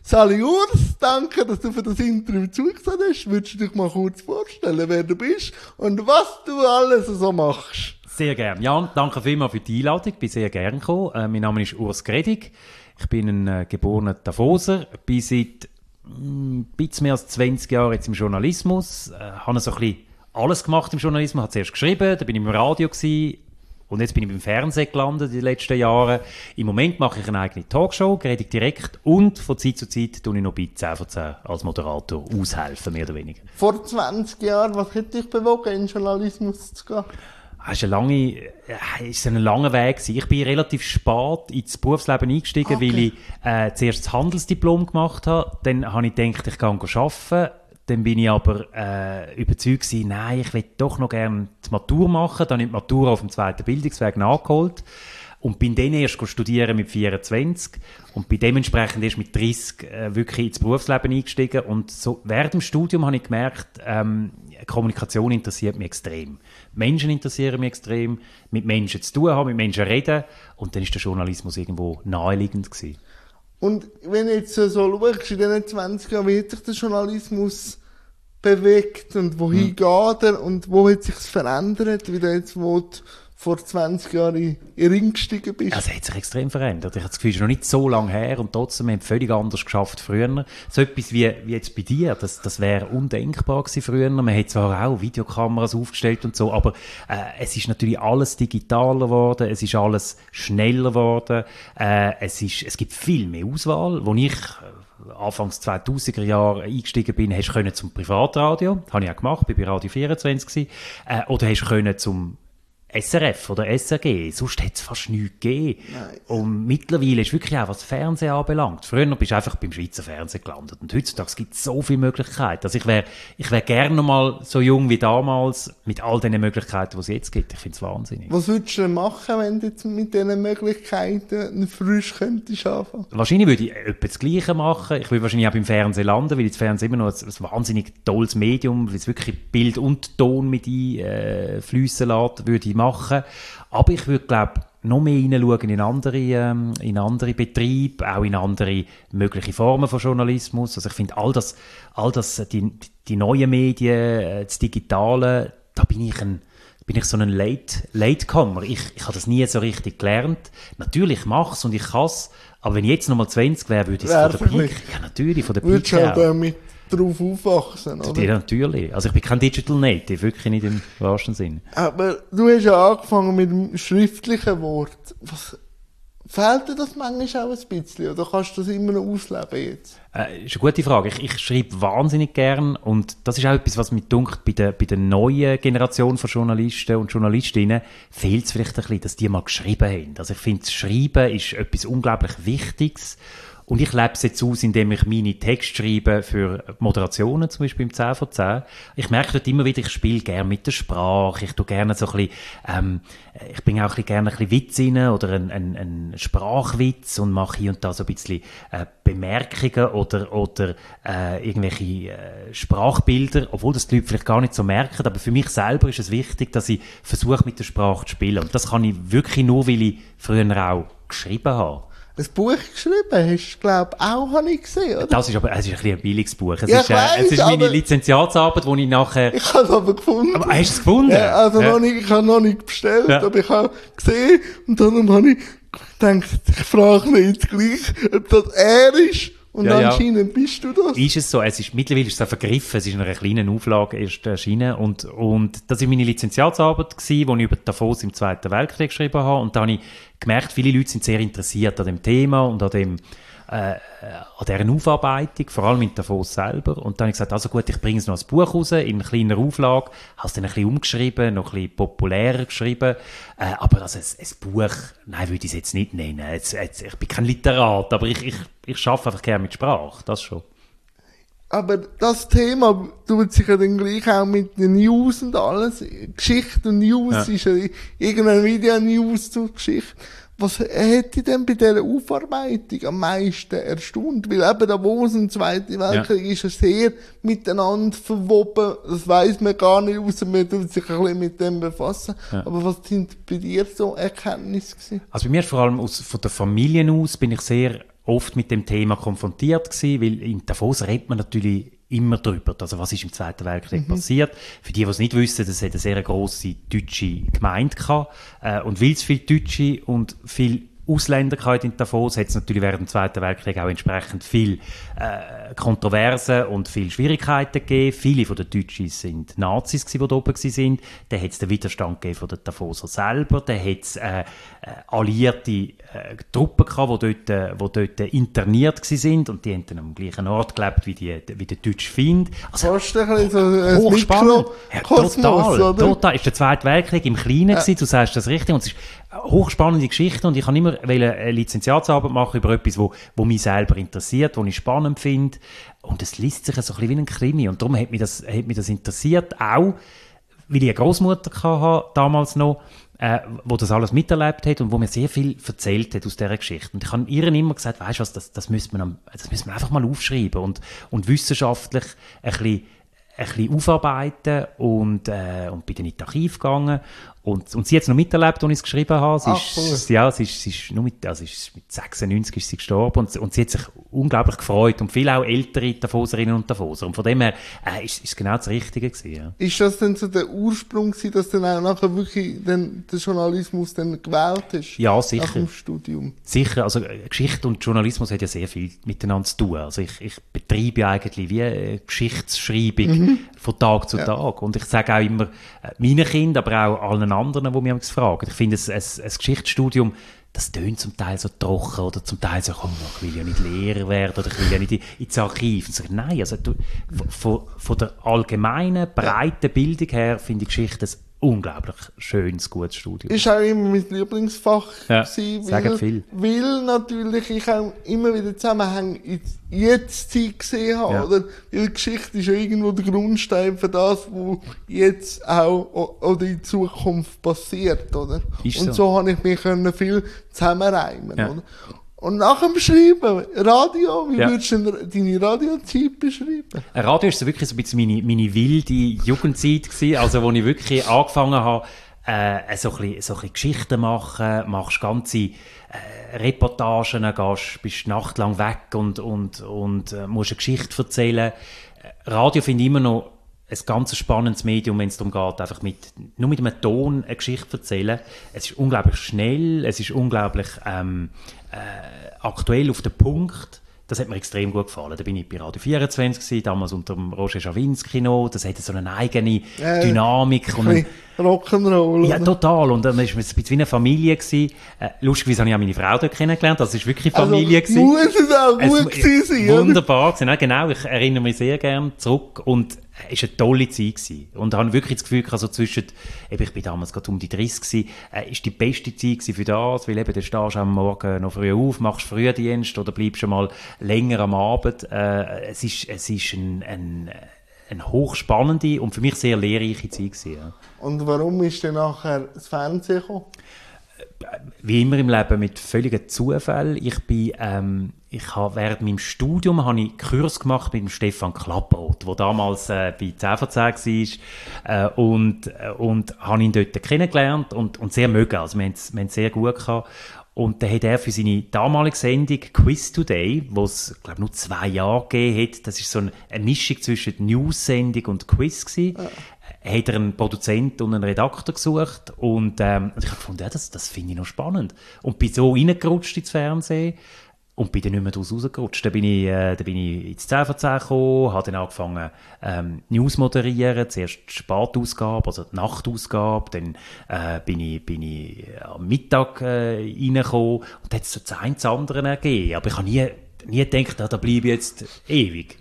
Sali Urs, danke, dass du für das Interview zugesagt hast. Würdest du dich mal kurz vorstellen, wer du bist und was du alles so machst? Sehr gerne. Ja, danke vielmals für die Einladung. Ich bin sehr gerne gekommen. Mein Name ist Urs Gredig. Ich bin ein geborener Davoser. Bin seit ein bisschen mehr als 20 Jahren jetzt im Journalismus. Habe so ein bisschen alles gemacht im Journalismus. Habe zuerst geschrieben, dann bin ich im Radio gewesen. Und jetzt bin ich beim Fernsehen gelandet in den letzten Jahren. Im Moment mache ich eine eigene Talkshow, Gredig direkt. Und von Zeit zu Zeit tue ich noch bei 10 von 10 als Moderator aushelfen, mehr oder weniger. Vor 20 Jahren, was hat dich bewogen, in den Journalismus zu gehen? Es war ein langer Weg gewesen. Ich bin relativ spät ins Berufsleben eingestiegen, Okay. weil ich zuerst das Handelsdiplom gemacht habe. Dann habe ich gedacht, ich kann arbeiten. Dann bin ich aber überzeugt gewesen, nein, ich will doch noch gerne die Matur machen. Dann habe ich die Matur auf dem zweiten Bildungsweg nachgeholt. Und bin dann erst studieren mit 24 und bin dementsprechend erst mit 30 wirklich ins Berufsleben eingestiegen. Und so während dem Studium habe ich gemerkt, Kommunikation interessiert mich extrem. Menschen interessieren mich extrem, mit Menschen zu tun haben, mit Menschen reden. Und dann ist der Journalismus irgendwo naheliegend gewesen. Und wenn du jetzt so schaust, in diesen 20 Jahren, wie hat sich der Journalismus bewegt und wohin geht er und wo hat sich verändert, wie du jetzt vor 20 Jahren in den Ring gestiegen bist? Also, es hat sich extrem verändert. Ich habe das Gefühl, es ist noch nicht so lange her und trotzdem haben wir völlig anders geschafft früher. So etwas wie jetzt bei dir, das wäre undenkbar gewesen früher. Man hat zwar auch Videokameras aufgestellt und so, aber es ist natürlich alles digitaler geworden, es ist alles schneller geworden, es gibt viel mehr Auswahl. Wo ich Anfangs 2000er Jahre eingestiegen bin, hast du können zum Privatradio, das habe ich auch gemacht, bin bei Radio 24 gewesen, oder hast du können zum SRF oder SRG, sonst hätte es fast nichts gegeben. Nice. Und mittlerweile ist wirklich auch, was Fernsehen anbelangt. Früher bist du einfach beim Schweizer Fernsehen gelandet. Und heutzutage gibt es so viele Möglichkeiten. Also ich wär gerne noch mal so jung wie damals, mit all den Möglichkeiten, die es jetzt gibt. Ich finde es wahnsinnig. Was würdest du denn machen, wenn du jetzt mit diesen Möglichkeiten frisch könntest anfangen? Wahrscheinlich würde ich etwa das Gleiche machen. Ich würde wahrscheinlich auch beim Fernsehen landen, weil das Fernsehen immer noch ein wahnsinnig tolles Medium, weil es wirklich Bild und Ton mit einfliessen lässt, würde ich machen. Aber ich würde, glaube noch mehr hineinschauen in andere Betriebe, auch in andere mögliche Formen von Journalismus. Also ich finde, all das, die neuen Medien, das Digitale, da bin ich so ein Latecomer. Ich habe das nie so richtig gelernt. Natürlich mache es und ich kann es, aber wenn ich jetzt nochmal 20 wäre, würde ich es von der Pike. Ja, natürlich, von der Pike. Würdest du halt damit drauf aufwachsen, oder? Ja, natürlich. Also ich bin kein Digital Native, wirklich nicht im wahrsten Sinn. Aber du hast ja angefangen mit dem schriftlichen Wort. Fehlt dir das manchmal auch ein bisschen? Oder kannst du das immer noch ausleben jetzt? Ist eine gute Frage. Ich schreibe wahnsinnig gern und das ist auch etwas, was mir dunkt, bei der neuen Generation von Journalisten und Journalistinnen fehlt es vielleicht ein bisschen, dass die mal geschrieben haben. Also ich finde, das Schreiben ist etwas unglaublich Wichtiges. Und ich lebe es jetzt aus, indem ich meine Texte schreibe für Moderationen, zum Beispiel im 10 von 10. Ich merke dort immer wieder, ich spiele gerne mit der Sprache. Ich tue gerne so ein bisschen, ich bringe auch gerne ein bisschen Witz rein oder einen Sprachwitz und mache hier und da so ein bisschen Bemerkungen oder irgendwelche Sprachbilder, obwohl das die Leute vielleicht gar nicht so merken. Aber für mich selber ist es wichtig, dass ich versuche, mit der Sprache zu spielen. Und das kann ich wirklich nur, weil ich früher auch geschrieben habe. Ein Buch geschrieben hast du, glaube ich, auch, habe ich gesehen, oder? Das ist aber, es ist ein bisschen ein billiges Buch. Es Ja, ist, ich weiss, es ist meine aber- Lizenziatsarbeit, die ich nachher... Ich habe es aber gefunden. Aber hast du es gefunden? Ja, also Ja. Noch nicht, ich habe noch nicht bestellt, Ja. aber ich habe gesehen und dann habe ich gedacht, ich frage ihn jetzt gleich, ob das er ist. Und Ja, ja. anscheinend bist du das. Ist es so? Mittlerweile ist es vergriffen. Es ist in einer kleinen Auflage erst erschienen. Und das war meine Lizenziatsarbeit gewesen, die ich über Davos im Zweiten Weltkrieg geschrieben habe. Und da habe ich gemerkt, viele Leute sind sehr interessiert an dem Thema und an deren Aufarbeitung, vor allem in Davos selber. Und dann habe ich gesagt, also gut, ich bringe es noch als Buch raus, in kleiner Auflage, habe es dann ein bisschen umgeschrieben, noch ein bisschen populärer geschrieben. Aber also ein Buch, nein, würde ich es jetzt nicht nennen. Ich bin kein Literat, aber ich arbeite einfach gerne mit Sprache, das schon. Aber das Thema tut sich ja dann gleich auch mit den News und alles. Geschichte und News Ja. ist ja irgendein Video-News zur Geschichte. Was hat dich denn bei dieser Aufarbeitung am meisten erstaunt? Weil eben Davos im Zweiten Weltkrieg ist ja sehr miteinander verwoben. Das weiss man gar nicht, außer man tut sich ein bisschen mit dem befassen. Ja. Aber was sind bei dir so Erkenntnisse gewesen? Also bei mir vor allem von der Familie aus bin ich sehr oft mit dem Thema konfrontiert gewesen, weil in Davos redet man natürlich immer drüber. Also was ist im Zweiten Weltkrieg passiert? Für die es nicht wissen, das hat eine sehr grosse deutsche Gemeinde gehabt. Und weil es viele Deutsche und viele Ausländer in Davos hat es natürlich während dem Zweiten Weltkrieg auch entsprechend viel Kontroversen und viele Schwierigkeiten gegeben. Viele von den Deutschen sind Nazis, die da oben waren. Dann hat es den Widerstand gegeben von den Davoser selber. Dann hat es alliierte Truppen gehabt, die dort interniert waren. Und die haben dann am gleichen Ort gelebt wie der deutsche Feind. Also, hochspannend. Total. Ist der Zweite Weltkrieg im Kleinen gewesen, du sagst das richtig. Und es ist eine hochspannende Geschichte und ich kann immer eine Lizenziatsarbeit machen über etwas, wo mich selber interessiert, wo ich spannend finde. Und es liest sich so ein bisschen wie ein Krimi. Und darum hat mich das interessiert, auch weil ich eine Großmutter hatte, damals noch, wo das alles miterlebt hat und wo mir sehr viel erzählt hat aus dieser Geschichte. Und ich habe ihr immer gesagt, weisst du was, das müsste man einfach mal aufschreiben und wissenschaftlich ein bisschen aufarbeiten und bin dann in das Archiv gegangen. Und sie hat es noch miterlebt, als ich es geschrieben habe. Sie ist mit 96 ist sie gestorben und sie hat sich unglaublich gefreut und viele auch ältere Davoserinnen und Davoser. Und von dem her ist es genau das Richtige gewesen. Ja. Ist das denn so der Ursprung gewesen, dass du dann auch nachher wirklich den Journalismus dann gewählt hast? Ja, sicher. Nach dem Studium? Sicher, also Geschichte und Journalismus hat ja sehr viel miteinander zu tun. Also ich betreibe ja eigentlich wie eine Geschichtsschreibung von Tag zu Tag. Und ich sage auch immer meinen Kindern, aber auch allen anderen, die mich fragen. Ich finde, ein Geschichtsstudium, das tönt zum Teil so trocken oder zum Teil so, ich will ja nicht Lehrer werden oder ich will ja nicht ins Archiv. Und so, nein, also von der allgemeinen, breiten Bildung her finde ich Geschichte ein unglaublich schönes, gutes Studium. Ist auch immer mein Lieblingsfach gewesen, weil natürlich ich auch immer wieder Zusammenhänge in die Jetztzeit gesehen habe, oder? Weil Geschichte ist ja irgendwo der Grundstein für das, was jetzt auch oder in Zukunft passiert, oder? Und so habe ich mich viel zusammenreimen, oder? Und nach dem Schreiben, Radio, wie würdest du deine Radiozeit beschreiben? Radio war so wirklich so ein bisschen meine wilde Jugendzeit gewesen, also wo ich wirklich angefangen habe, so ein bisschen Geschichten machen, machst ganze Reportagen, bist nachtlang weg und musst eine Geschichte erzählen. Radio finde ich immer noch ein ganz spannendes Medium, wenn es darum geht, einfach nur mit einem Ton eine Geschichte zu erzählen. Es ist unglaublich schnell, es ist unglaublich aktuell auf den Punkt. Das hat mir extrem gut gefallen. Da bin ich bei Radio 24 gewesen, damals unter dem Roger Schawinski noch. Das hatte so eine eigene Dynamik. Und Rock'n'Roll. Ja, total. Und dann war es ein bisschen wie eine Familie gewesen. Lustigerweise habe ich auch meine Frau dort kennengelernt. Das war wirklich Familie gewesen. Muss es auch gut gewesen sein. Wunderbar gewesen. Genau, ich erinnere mich sehr gerne zurück. Und es war eine tolle Zeit gewesen. Und habe wirklich das Gefühl, also zwischen, ich bin damals gerade um die 30 gewesen, ist die beste Zeit gewesen für das, weil eben, du stehst am Morgen noch früh auf, machst Frühdienst oder bleibst schon mal länger am Abend. Es ist eine hochspannende und für mich sehr lehrreiche Zeit gewesen. Ja. Und warum ist dann nachher das Fernsehen gekommen? Wie immer im Leben mit völligen Zufällen. Ich habe während meinem Studium einen Kurs gemacht mit dem Stefan Klapproth, der damals bei 10 war und habe ihn dort kennengelernt und sehr mögen. Also wir haben es sehr gut gehabt. Und dann hat er für seine damalige Sendung Quiz Today, wo es, glaube nur 2 Jahre gegeben hat, das ist so eine Mischung zwischen News-Sendung und Quiz gewesen, hat er einen Produzent und einen Redakteur gesucht und ich habe gefunden, das finde ich noch spannend. Und bin so reingerutscht ins Fernsehen und bin dann nicht mehr daraus rausgerutscht. Dann bin ich ins 10 gekommen, habe dann angefangen News moderieren, zuerst die Spätausgabe, also die Nachtausgabe, dann bin ich am Mittag reingekommen und dann hat es so das eine das andere ergeben. Aber ich habe nie gedacht, da bleibe ich jetzt ewig.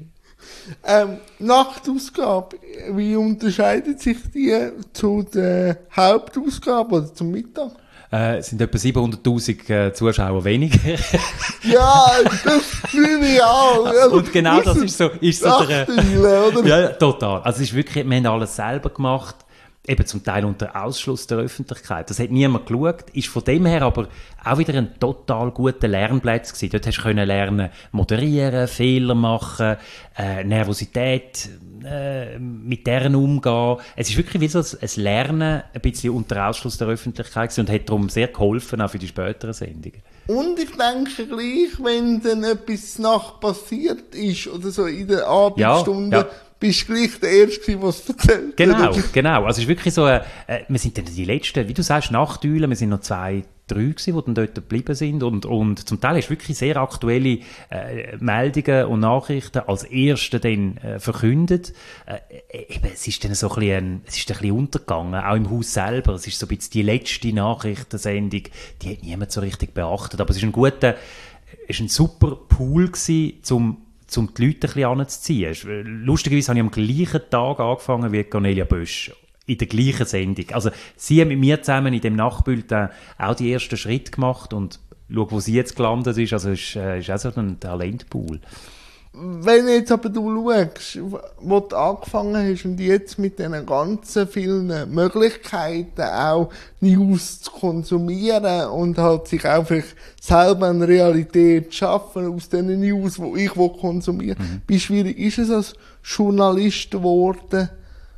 Nachtausgabe, wie unterscheidet sich die zu der Hauptausgabe oder zum Mittag? Es sind etwa 700'000 Zuschauer weniger. Ja, das finde ich auch. Also, und genau das ist so der... oder? Ja, total. Also es ist wirklich, wir haben alles selber gemacht, eben zum Teil unter Ausschluss der Öffentlichkeit. Das hat niemand geschaut, ist von dem her aber auch wieder ein total guter Lernplatz gewesen. Dort hast du können lernen, moderieren, Fehler machen, Nervosität, mit deren umgehen. Es ist wirklich wie so ein Lernen, ein bisschen unter Ausschluss der Öffentlichkeit gewesen und hat darum sehr geholfen, auch für die späteren Sendungen. Und ich denke gleich, wenn dann etwas nach passiert ist, oder so in der Abendstunde, bist du gleich der Erste, der es erzählt. Genau. Also es ist wirklich so, wir sind dann die Letzten, wie du sagst, Nachteulen, wir sind noch 2, 3 gewesen, die dann dort geblieben sind und zum Teil ist wirklich sehr aktuelle Meldungen und Nachrichten als Erste dann verkündet. Es ist dann so ein bisschen untergegangen, auch im Haus selber. Es ist so ein bisschen die letzte Nachrichtensendung, die hat niemand so richtig beachtet, aber es ist ein super Pool gewesen, um die Leute ein bisschen anzuziehen. Lustigerweise habe ich am gleichen Tag angefangen wie Cornelia Bösch. In der gleichen Sendung. Also, sie haben mit mir zusammen in dem Nachtbulletin auch die ersten Schritte gemacht und schau, wo sie jetzt gelandet ist. Also, ist auch so ein Talentpool. Wenn jetzt aber du schaust, wo du angefangen hast und jetzt mit diesen ganzen vielen Möglichkeiten auch News zu konsumieren und halt sich auch vielleicht selber eine Realität zu schaffen aus diesen News, die ich konsumieren will, wie schwierig ist es als Journalist geworden,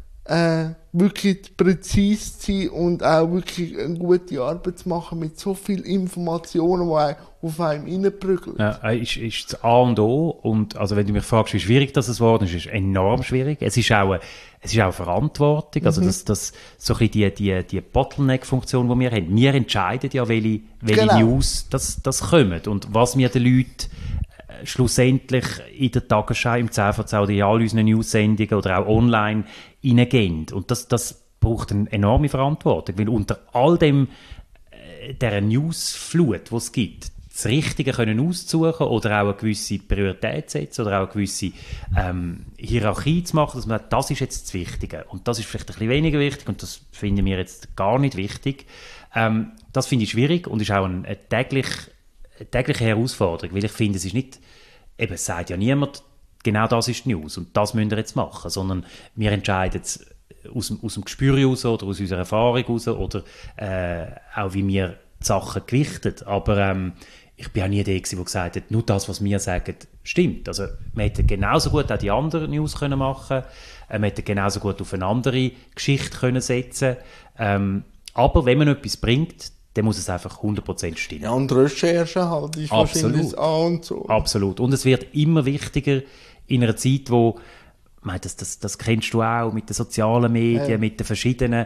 wirklich präzise zu sein und auch wirklich eine gute Arbeit zu machen mit so vielen Informationen, die auf einem reinprügeln. Ja, ist das A und O. Und also wenn du mich fragst, wie schwierig das geworden ist, ist es enorm schwierig. Es ist auch Verantwortung. Also das so ein bisschen die Bottleneck-Funktion, die wir haben. Wir entscheiden ja, welche News das kommen und was wir den Leuten schlussendlich in der Tagesschau, im 10 vor 10 oder in all unseren News-Sendungen oder auch online reingehen. Und das braucht eine enorme Verantwortung, weil unter all dieser Newsflut, die es gibt, das Richtige können aussuchen oder auch eine gewisse Priorität setzen oder auch eine gewisse Hierarchie zu machen, dass man sagt, das ist jetzt das Wichtige und das ist vielleicht ein bisschen weniger wichtig und das finden wir jetzt gar nicht wichtig. Das finde ich schwierig und ist auch eine tägliche Herausforderung, weil ich finde, es ist nicht, eben, es sagt ja niemand, genau das ist die News und das müsst ihr jetzt machen, sondern wir entscheiden es aus dem Gespür heraus oder aus unserer Erfahrung heraus oder auch wie wir die Sachen gewichtet. Aber ich bin auch nie der, der gesagt hat, nur das, was wir sagen, stimmt. Also man hätte genauso gut auch die anderen News können machen, man hätte genauso gut auf eine andere Geschichte können setzen. Aber wenn man etwas bringt, dann muss es einfach 100% stimmen. Ja, und Recherche halt ist wahrscheinlich das A und so. Absolut. Und es wird immer wichtiger in einer Zeit, wo, ich meine, das kennst du auch, mit den sozialen Medien, mit den verschiedenen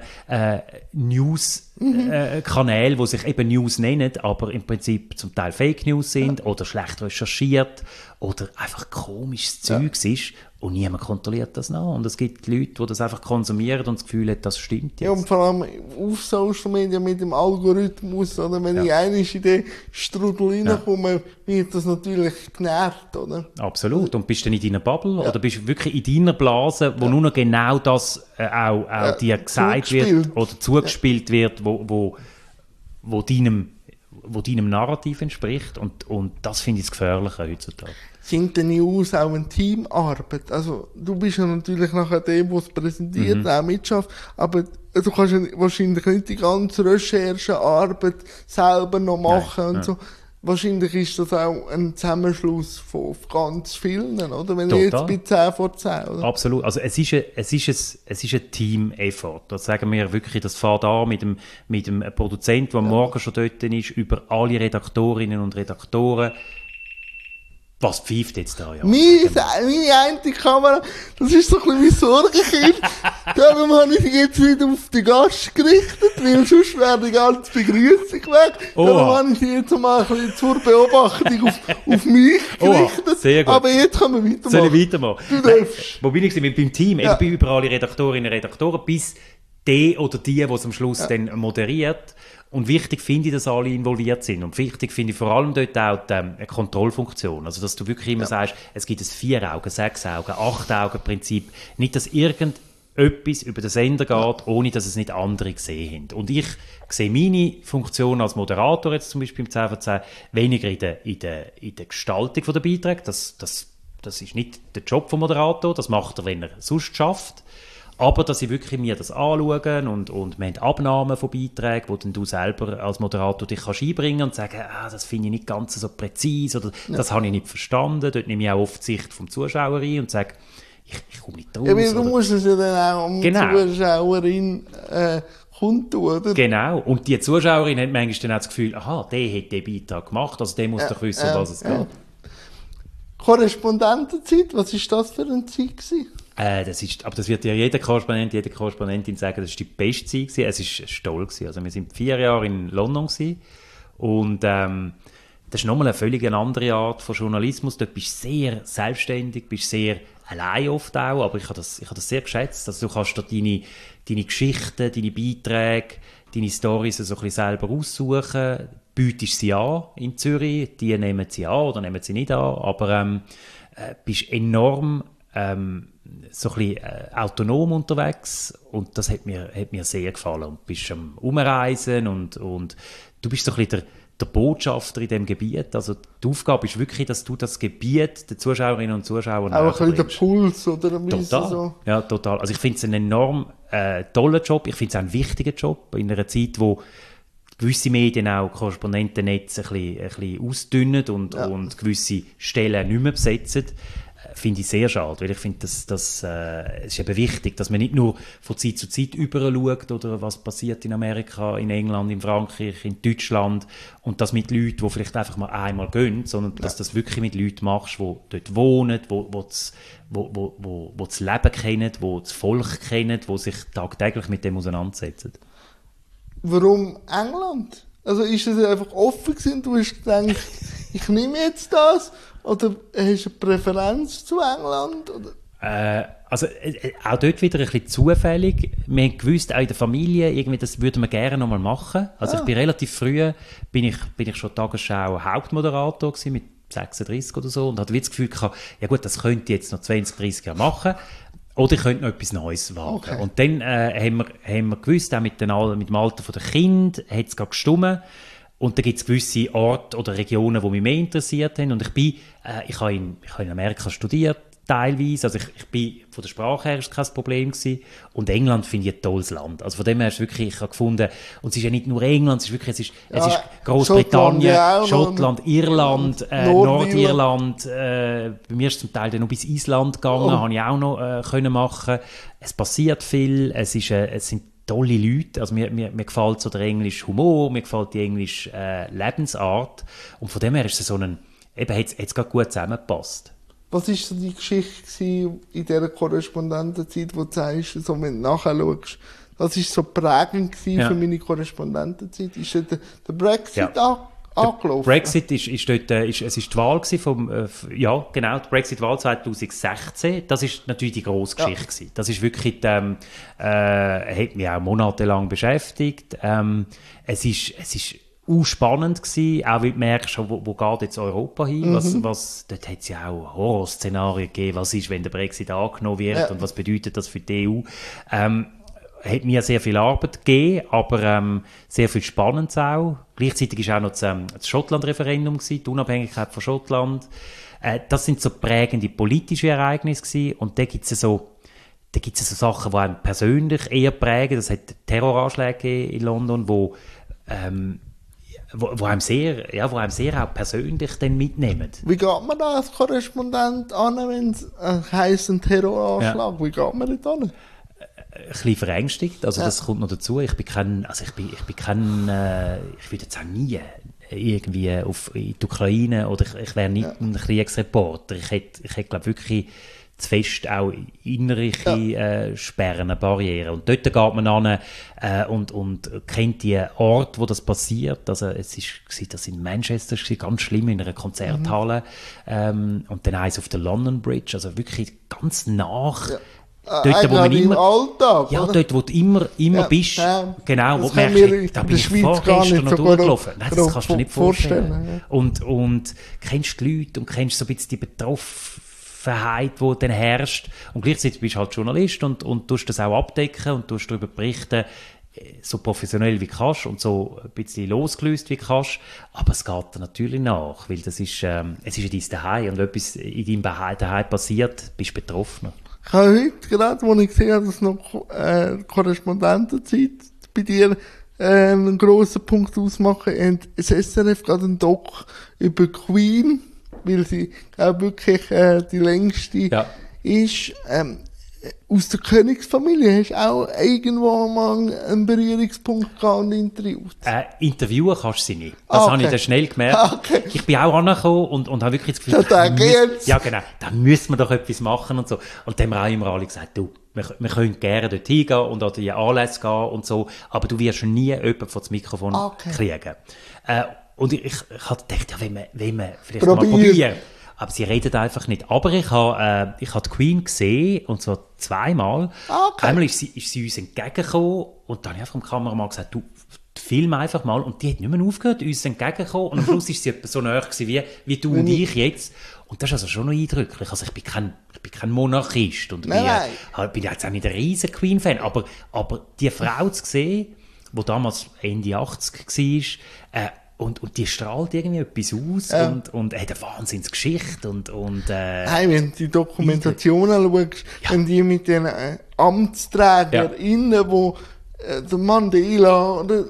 News-Kanälen, die sich eben News nennen, aber im Prinzip zum Teil Fake News sind oder schlecht recherchiert oder einfach komisches Zeugs ist und niemand kontrolliert das nach. Und es gibt Leute, die das einfach konsumieren und das Gefühl haben, das stimmt jetzt. Ja, und vor allem auf Social Media mit dem Algorithmus, oder wenn ich einmal in den Strudel reinkomme, wird das natürlich genervt, oder? Absolut. Und bist du dann in deiner Bubble oder bist du wirklich in deiner Blase, wo nur noch genau das auch dir gesagt wird oder zugespielt wird, wo deinem Narrativ entspricht. Und das finde ich das Gefährliche heutzutage. Sind die News auch eine Teamarbeit? Also, du bist ja natürlich nachher der, der es präsentiert, auch mitschafft, aber du kannst ja wahrscheinlich nicht die ganze Recherchearbeit selber noch machen und so. Wahrscheinlich ist das auch ein Zusammenschluss von ganz vielen, oder? Wenn ich jetzt bei 10 vor 10, oder? Absolut. Also, es ist ein Team-Effort. Das sagen wir wirklich, das fährt an mit dem Produzenten, der morgen schon dort ist, über alle Redaktorinnen und Redaktoren. Was pfeift jetzt da, ja? Meine eine Kamera, das ist so ein bisschen mein Sorgenkind. Darum habe ich dich jetzt wieder auf den Gast gerichtet, weil sonst wäre die ganze Begrüßung weg. Darum habe ich dich jetzt mal ein bisschen zur Beobachtung auf mich gerichtet. Sehr gut. Aber jetzt können wir weitermachen. Soll ich weitermachen? Du darfst. Wo bin ich gewesen? Beim Team. Ja. Eben über alle Redaktorinnen und Redaktoren, bis die oder die es am Schluss dann moderiert. Und wichtig finde ich, dass alle involviert sind. Und wichtig finde ich vor allem dort auch eine Kontrollfunktion. Also, dass du wirklich immer sagst, es gibt ein 4-Augen-, 6-Augen-, 8-Augen-Prinzip. Nicht, dass irgendetwas über den Sender geht, ohne dass es nicht andere gesehen haben. Und ich sehe meine Funktion als Moderator jetzt zum Beispiel im 10 vor 10 weniger in der Gestaltung der Beiträge. Das ist nicht der Job vom Moderator. Das macht er, wenn er sonst schafft. Aber dass sie wirklich mir das anschauen und wir haben Abnahmen von Beiträgen, wo dann du selber als Moderator dich kannst einbringen und sagen, das finde ich nicht ganz so präzise oder das habe ich nicht verstanden. Dort nehme ich auch oft die Sicht vom Zuschauer ein und sage, ich komme nicht raus. Ja, weil du musst es ja dann auch Zuschauerin kundtun, oder? Genau. Und die Zuschauerin hat manchmal dann auch das Gefühl, aha, der hat den Beitrag gemacht, also der muss doch wissen, um was es geht. Korrespondentenzeit, was war das für eine Zeit gewesen? Aber das wird ja jeder Korrespondent, jede Korrespondentin sagen, das war die beste Zeit gewesen. Es war toll gewesen. Also wir sind 4 Jahre in London gewesen. Und das ist nochmal eine völlig andere Art von Journalismus. Dort bist du sehr selbstständig, bist sehr allein oft auch, aber ich habe das sehr geschätzt. Also du kannst dort deine Geschichten, deine Beiträge, deine Storys so ein bisschen selber aussuchen, bietest sie an in Zürich, die nehmen sie an oder nehmen sie nicht an, aber bist enorm so ein bisschen autonom unterwegs und das hat mir sehr gefallen. Und bist am Umreisen und du bist so ein bisschen der Botschafter in diesem Gebiet. Also die Aufgabe ist wirklich, dass du das Gebiet den Zuschauerinnen und Zuschauern auch ein bisschen der Puls, oder? Total. So. Ja, total. Also ich finde es einen enorm tollen Job. Ich finde es auch einen wichtigen Job in einer Zeit, wo gewisse Medien auch Korrespondentennetze ein bisschen ausdünnen und gewisse Stellen nicht mehr besetzen. Finde ich sehr schade, weil ich finde, es ist eben wichtig, dass man nicht nur von Zeit zu Zeit überschaut oder was passiert in Amerika, in England, in Frankreich, in Deutschland und das mit Leuten, die vielleicht einfach mal einmal gehen, sondern dass das wirklich mit Leuten machst, die dort wohnen, die das Leben kennen, die das Volk kennen, die sich tagtäglich mit dem auseinandersetzen. Warum England? Also ist es einfach offen gewesen, du hast gedacht, ich nehme jetzt das? Oder hast du eine Präferenz zu England? Oder? Auch dort wieder ein bisschen zufällig. Wir haben gewusst, auch in der Familie, irgendwie, das würden wir gerne noch mal machen. Also ich bin relativ früh, bin ich schon Tagesschau Hauptmoderator gewesen, mit 36 oder so, und hatte das Gefühl gehabt, ja gut, das könnte ich jetzt noch 20, 30 Jahre machen. Oder ich könnte noch etwas Neues wagen. Okay. Und dann haben wir gewusst, auch mit dem Alter der Kinder, hat es gerade gestimmt. Und da gibt es gewisse Orte oder Regionen, die mich mehr interessiert haben. Und ich habe in Amerika studiert, teilweise. Also ich bin von der Sprache her ist kein Problem gewesen. Und England finde ich ein tolles Land. Also von dem her ist wirklich, ich habe gefunden, und es ist ja nicht nur England, es ist Großbritannien, Schottland, Irland, Nordirland. Bei mir ist es zum Teil dann noch bis Island gegangen, habe ich auch noch können machen. Es passiert viel, es sind tolle Leute, also mir gefällt so der englische Humor, mir gefällt die englische Lebensart und von dem her ist es so hat es gerade gut zusammengepasst. Was war so die Geschichte in dieser Korrespondentenzeit, wo du sagst, so, wenn du nachschaust, das war so prägend für meine Korrespondentenzeit? Ist der Brexit angelaufen? Brexit ist dort, es ist die Wahl vom, die Brexit-Wahl 2016. Das ist natürlich die grosse Geschichte gewesen. Das ist wirklich, hat mich auch monatelang beschäftigt. Es ist spannend gewesen, auch weil du merkst, wo geht jetzt Europa hin? Dort hat es ja auch Horrorszenarien gegeben, was ist, wenn der Brexit angenommen wird und was bedeutet das für die EU? Hat mir sehr viel Arbeit gegeben, aber sehr viel Spannendes auch. Gleichzeitig war auch noch das Schottland-Referendum, die Unabhängigkeit von Schottland. Das sind so prägende politische Ereignisse gewesen. Und da gibt es so Sachen, die einem persönlich eher prägen. Das hat Terroranschläge in London, wo einem sehr auch persönlich dann mitnehmen. Wie geht man da als Korrespondent an, wenn es heisst, ein Terroranschlag? Ja. Wie geht man da an? Ein bisschen verängstigt, also das kommt noch dazu. Ich würde jetzt auch nie irgendwie in die Ukraine oder ich wäre nicht ein Kriegsreporter. Ich hätte glaube wirklich zu fest auch innerliche Sperren, Barrieren. Und dort geht man an und kennt die Ort, wo das passiert. Also das in Manchester, das war ganz schlimm, in einer Konzerthalle. Und dann eins auf der London Bridge, also wirklich ganz nach. Dort, wo man immer, Alltag, ja, dort, wo du immer bist, genau, wo du merkst, da bin ich vorgestern noch durchgelaufen. Nein, das kannst du dir nicht vorstellen. Ja. Und kennst die Leute und kennst so ein bisschen die Betroffenheit, die dann herrscht. Und gleichzeitig bist du halt Journalist und tust das auch abdecken und tust darüber berichten, so professionell wie kannst und so ein bisschen losgelöst wie kannst. Aber es geht dir natürlich nach, weil es ist ja dein Zuhause und wenn etwas in deinem Zuhause passiert, bist du betroffen. Ich habe heute gerade, als ich gesehen habe, dass noch Korrespondentenzeit bei dir einen grossen Punkt ausmachen, und das SRF gerade einen Doc über Queen, weil sie auch wirklich die längste ist. Aus der Königsfamilie hast du auch irgendwo mal einen Berührungspunkt gehabt und interviewt? Interviewen kannst du sie nicht. Das habe ich dann schnell gemerkt. Ich bin auch angekommen und habe wirklich das Gefühl, ja genau, da müssen wir doch etwas machen und so. Und dann haben wir auch immer alle gesagt, du, wir können gerne dort hingehen und an die Anlässe gehen und so, aber du wirst nie jemanden vor das Mikrofon kriegen. Und ich habe gedacht, ja, wenn wir vielleicht mal probieren. Aber sie redet einfach nicht. Aber ich habe die Queen gesehen, und zwar zweimal. Einmal ist sie uns entgegengekommen, und dann habe ich einfach dem Kameramann gesagt, du, film einfach mal. Und die hat nicht mehr aufgehört, uns entgegengekommen. Und am Schluss war sie etwa so nahe wie du und ich jetzt. Und das ist also schon noch eindrücklich. Also ich bin kein Monarchist. Und bin jetzt auch nicht ein riesen Queen-Fan. Aber die Frau zu sehen, die damals Ende 80 war, und die strahlt irgendwie etwas aus und hat eine Wahnsinnsgeschichte Hey, wenn du die Dokumentationen schaust, wenn die mit den AmtsträgerInnen, wo der Mandela oder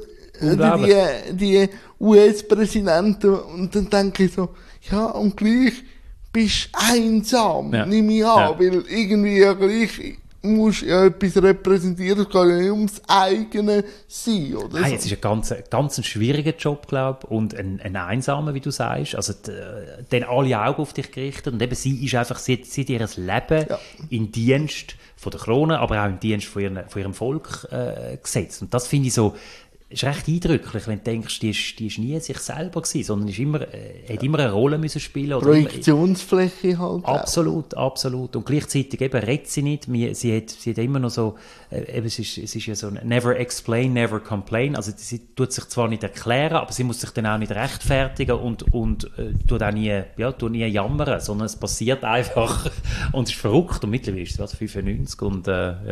die US-Präsidenten, und dann denke ich so, ja, und gleich bist du einsam, nehme ich an, weil irgendwie ja gleich musst ja etwas repräsentieren, es kann ja nicht ums eigene sein, oder? Hey, es ist ein ganz schwieriger Job, glaube ich, und ein einsamer, wie du sagst. Also, dann alle Augen auf dich gerichtet, und eben sie ist einfach, sie hat ihr Leben in Dienst von der Krone, aber auch im Dienst von ihrem Volk gesetzt. Und das finde ich so, ist recht eindrücklich, wenn du denkst, die ist nie sich selber gewesen, sondern hat immer eine Rolle müssen spielen. Projektionsfläche halt. Absolut. Und gleichzeitig eben redet sie nicht. Sie hat immer noch so, es ist ja so never explain, never complain. Also sie tut sich zwar nicht erklären, aber sie muss sich dann auch nicht rechtfertigen und tut auch nie jammern, sondern es passiert einfach. Und es ist verrückt. Und mittlerweile ist es 95 und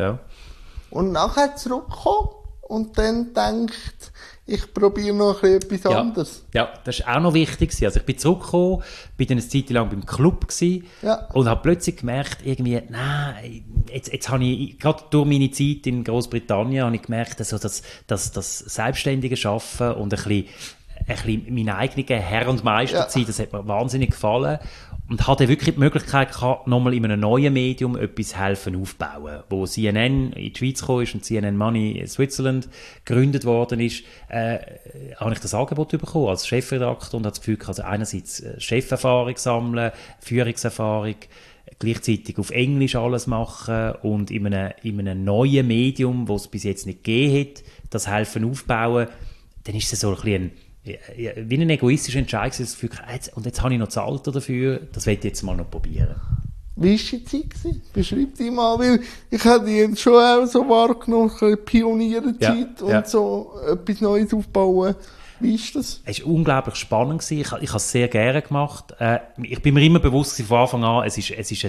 Und nachher zurückkommen und dann denkt, ich probiere noch etwas anderes. Ja, das ist auch noch wichtig. Also ich bin zurückgekommen, bin dann eine Zeit lang beim Club gewesen, und habe plötzlich gemerkt, irgendwie, nein, jetzt habe ich, gerade durch meine Zeit in Großbritannien, habe ich gemerkt, also, dass das selbstständige Arbeiten und ein bisschen meine eigene Herr und Meister zu sein, das hat mir wahnsinnig gefallen. Und hatte wirklich die Möglichkeit gehabt, nochmal in einem neuen Medium etwas helfen aufbauen. Wo CNN in die Schweiz gekommen ist und CNN Money in Switzerland gegründet worden ist, habe ich das Angebot bekommen als Chefredakteur und habe das Gefühl, also einerseits Cheferfahrung sammeln, Führungserfahrung, gleichzeitig auf Englisch alles machen und in einem neuen Medium, das es bis jetzt nicht gegeben hat, das helfen aufbauen, dann ist es so ein bisschen wie ein egoistischer Entscheid, das Gefühl, und jetzt habe ich noch das Alter dafür, das will ich jetzt mal noch probieren. Wie war die Zeit gewesen? Beschreib die mal, weil ich habe die jetzt schon auch so wahrgenommen, eine Pionierzeit und so etwas Neues aufbauen. Wie ist das? Es war unglaublich spannend. Ich habe es sehr gerne gemacht. Ich bin mir immer bewusst von Anfang an, es ist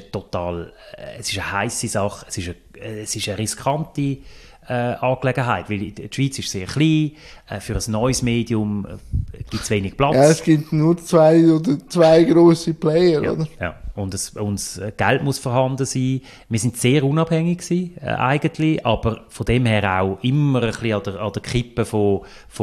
eine heisse Sache, es ist eine riskante Angelegenheit, weil die Schweiz ist sehr klein, für ein neues Medium gibt es wenig Platz. Ja, es gibt nur zwei grosse Player, oder? Ja, und das Geld muss vorhanden sein. Wir sind sehr unabhängig gewesen, eigentlich, aber von dem her auch immer ein bisschen an der Kippe von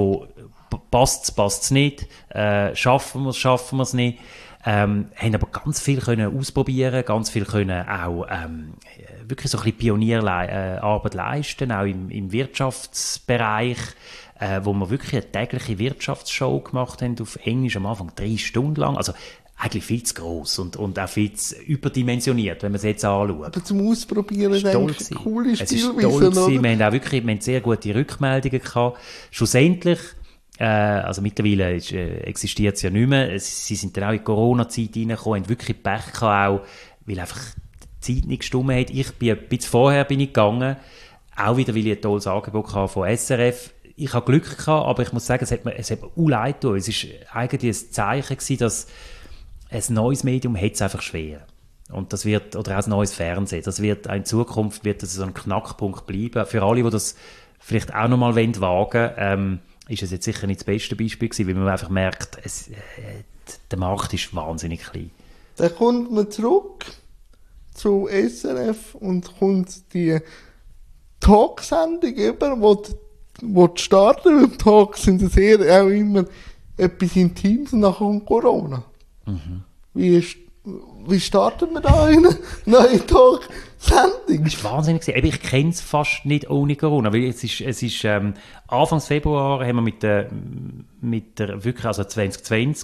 passt es nicht, schaffen wir es nicht. Haben aber ganz viel können ausprobieren, ganz viel können auch wirklich so ein bisschen Pionierarbeit leisten, auch im Wirtschaftsbereich, wo wir wirklich eine tägliche Wirtschaftsshow gemacht haben, auf Englisch am Anfang 3 Stunden lang, also eigentlich viel zu gross und auch viel zu überdimensioniert, wenn man es jetzt anschaut. Aber zum Ausprobieren ist eigentlich eine coole Spielweise. Wir haben sehr gute Rückmeldungen gehabt. Schlussendlich, also mittlerweile existiert es ja nicht mehr. Sie sind dann auch in die Corona-Zeit reingekommen, haben wirklich Pech gehabt, auch, weil einfach die Zeit nicht gestimmt hat. Ich bin ein bisschen vorher gegangen, auch wieder, weil ich ein tolles Angebot hatte von SRF. Ich hatte Glück gehabt, aber ich muss sagen, es hat mir leid getan. Es war eigentlich ein Zeichen gewesen, dass ein neues Medium hat es einfach schwer. Und das wird, oder auch ein neues Fernsehen, das wird in Zukunft wird das so ein Knackpunkt bleiben. Für alle, die das vielleicht auch noch mal wagen wollen, ist es jetzt sicher nicht das beste Beispiel gewesen, weil man einfach merkt, der Markt ist wahnsinnig klein. Dann kommt man zurück zu SRF und kommt die Talksendung über, wo die starten. Weil Talks sind sehr auch immer etwas Intimes und nachher kommt Corona. Wie starten wir da eine neue Talksendung? Das war wahnsinnig. Ich kenne es fast nicht ohne Corona. Weil es ist Anfang Februar haben wir mit der wirklich, also 2020,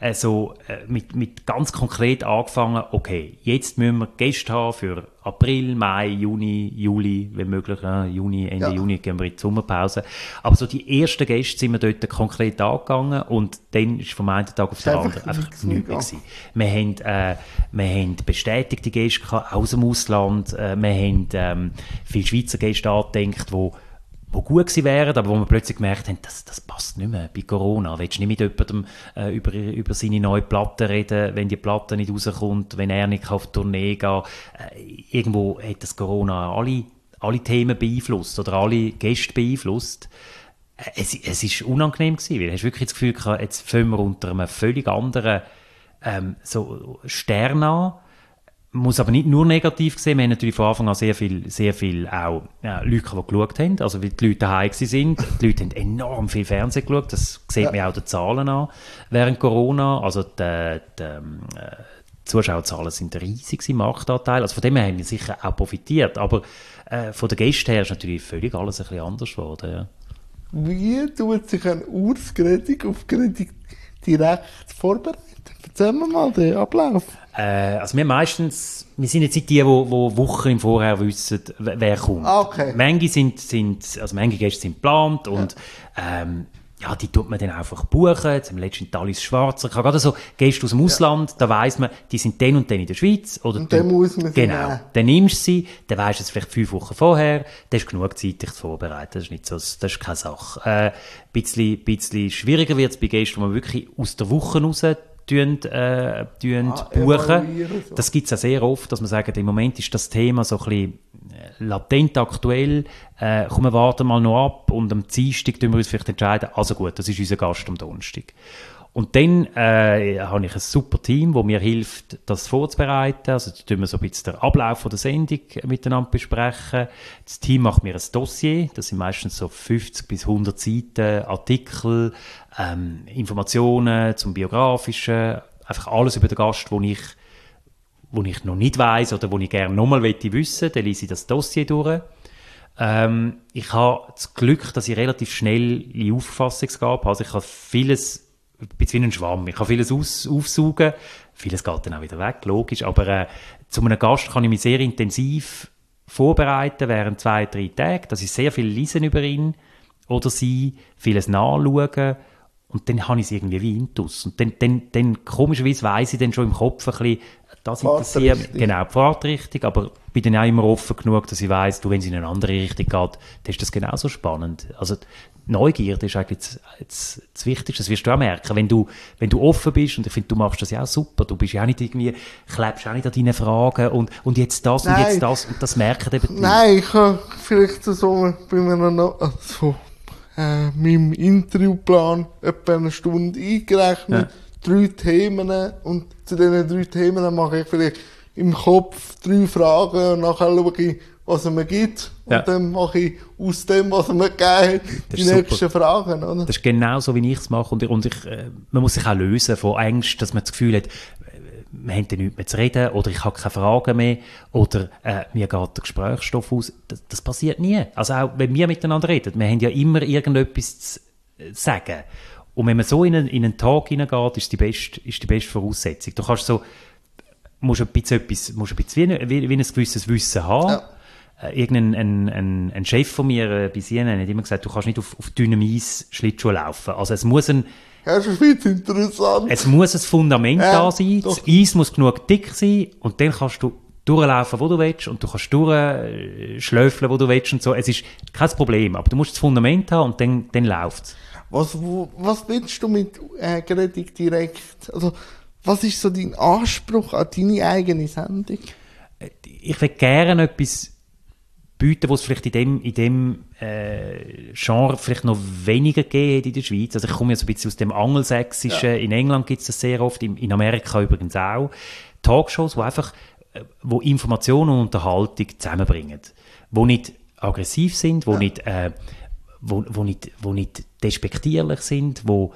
mit ganz konkret angefangen, okay, jetzt müssen wir Gäste haben für April, Mai, Juni, Juli, wenn möglich, Ende Juni gehen wir in die Sommerpause. Aber so die ersten Gäste sind wir dort konkret angegangen und dann ist vom einen Tag auf den anderen einfach nichts gewesen. Wir haben bestätigte Gäste gehabt, aus dem Ausland, wir haben viele Schweizer Gäste angedenkt, die gut gewesen wären, aber wo wir plötzlich gemerkt haben, das passt nicht mehr bei Corona. Willst du nicht mit jemandem über seine neue Platte reden, wenn die Platte nicht rauskommt, wenn er nicht auf die Tournee geht. Irgendwo hat das Corona alle Themen beeinflusst oder alle Gäste beeinflusst. Es ist unangenehm gewesen, weil du hast wirklich das Gefühl gehabt, jetzt fangen wir unter einem völlig anderen so Stern an. Muss aber nicht nur negativ sehen. Wir haben natürlich von Anfang an sehr viel auch Leute, die geschaut haben. Also, weil die Leute daheim waren. Die Leute haben enorm viel Fernsehen geschaut. Das sieht man auch den Zahlen an während Corona. Also, die Zuschauerzahlen sind riesig im Marktanteil. Also, von dem her haben wir sicher auch profitiert. Aber von den Gästen her ist natürlich völlig alles ein bisschen anders geworden. Ja. Wie tut sich ein Urs Gredig auf Gredig direkt vorbereiten? Erzähl mir mal den Ablauf. Also wir sind jetzt nicht die Wochen im Vorher wissen, wer kommt. Okay. Manche Gäste sind geplant und die tut man dann einfach buchen. Jetzt haben wir letztens Talis Schwarzer. Ich habe gerade so Gäste aus dem Ausland, da weiss man, die sind dann und dann in der Schweiz. Oder und dann muss man sie genau. Dann nimmst du sie, dann weisst du es vielleicht 5 Wochen vorher, dann hast du genug Zeit, dich zu vorbereiten. Das ist nicht so, das ist keine Sache. Ein bisschen schwieriger wird es bei Gästen, die man wirklich aus der Woche raus buchen. Das gibt es ja sehr oft, dass man sagt, im Moment ist das Thema so ein bisschen latent aktuell. Komm, wir warten mal noch ab und am Dienstag entscheiden wir uns vielleicht entscheiden, also gut, das ist unser Gast am Donnerstag. Und dann habe ich ein super Team, das mir hilft, das vorzubereiten. Also da tun wir so ein bisschen den Ablauf der Sendung miteinander besprechen. Das Team macht mir ein Dossier, das sind meistens so 50 bis 100 Seiten, Artikel, Informationen zum Biografischen, einfach alles über den Gast, wo ich noch nicht weiss oder wo ich gerne nochmal wissen möchte. Dann lese ich das Dossier durch. Ich habe das Glück, dass ich relativ schnell in Auffassungsgabe habe. Also ich habe vieles, ein bisschen wie ein Schwamm, ich kann vieles aufsaugen. Vieles geht dann auch wieder weg, logisch. Aber zu einem Gast kann ich mich sehr intensiv vorbereiten während 2-3 Tagen. Das ist sehr viel lesen über ihn oder sie, vieles nachschauen. Und dann habe ich es irgendwie wie intus. Und dann komischerweise weiss ich dann schon im Kopf ein bisschen, das interessiert mich. Genau, die Fahrtrichtung. Aber ich bin dann auch immer offen genug, dass ich weiss, wenn es in eine andere Richtung geht, dann ist das genauso spannend. Also Neugierde ist eigentlich das Wichtigste. Das wirst du auch merken. Wenn du offen bist, und ich finde, du machst das ja auch super, du bist ja auch nicht irgendwie, klebst auch nicht an deinen Fragen und jetzt das und jetzt das. Und das merken eben die. Nein, ich habe vielleicht so bei meinem Interviewplan etwa eine Stunde eingerechnet, 3 Themen, und zu diesen 3 Themen mache ich vielleicht im Kopf 3 Fragen und nachher schaue ich, was es mir gibt, und dann mache ich aus dem, was es mir gegeben hat, die nächsten Fragen. Oder? Das ist genau so, wie ich es mache, und man muss sich auch lösen von Ängsten, dass man das Gefühl hat, wir haben dann nichts mehr zu reden, oder ich habe keine Fragen mehr, oder mir geht der Gesprächsstoff aus. Das passiert nie. Also auch wenn wir miteinander reden, wir haben ja immer irgendetwas zu sagen. Und wenn man so in einen Tag hineingeht, ist die beste Voraussetzung. Du kannst musst ein bisschen wie ein gewisses Wissen haben. Ja. Ein Chef von mir bei CNN hat immer gesagt, du kannst nicht auf dünnem Eis Schlittschuh laufen. Also es muss das ist viel interessant. Es muss ein Fundament da sein, doch. Das Eis muss genug dick sein und dann kannst du durchlaufen, wo du willst, und du kannst durchschläufeln, wo du willst und so. Es ist kein Problem, aber du musst das Fundament haben und dann läuft es. Was willst du mit Gredig direkt? Also, was ist so dein Anspruch an deine eigene Sendung? Ich will gerne etwas bieten, was es vielleicht in dem Genre vielleicht noch weniger gegeben hat in der Schweiz. Also ich komme ja so ein bisschen aus dem Angelsächsischen. Ja. In England gibt es das sehr oft, in Amerika übrigens auch. Talkshows, die einfach wo Information und Unterhaltung zusammenbringen, wo nicht aggressiv sind, wo nicht despektierlich sind, wo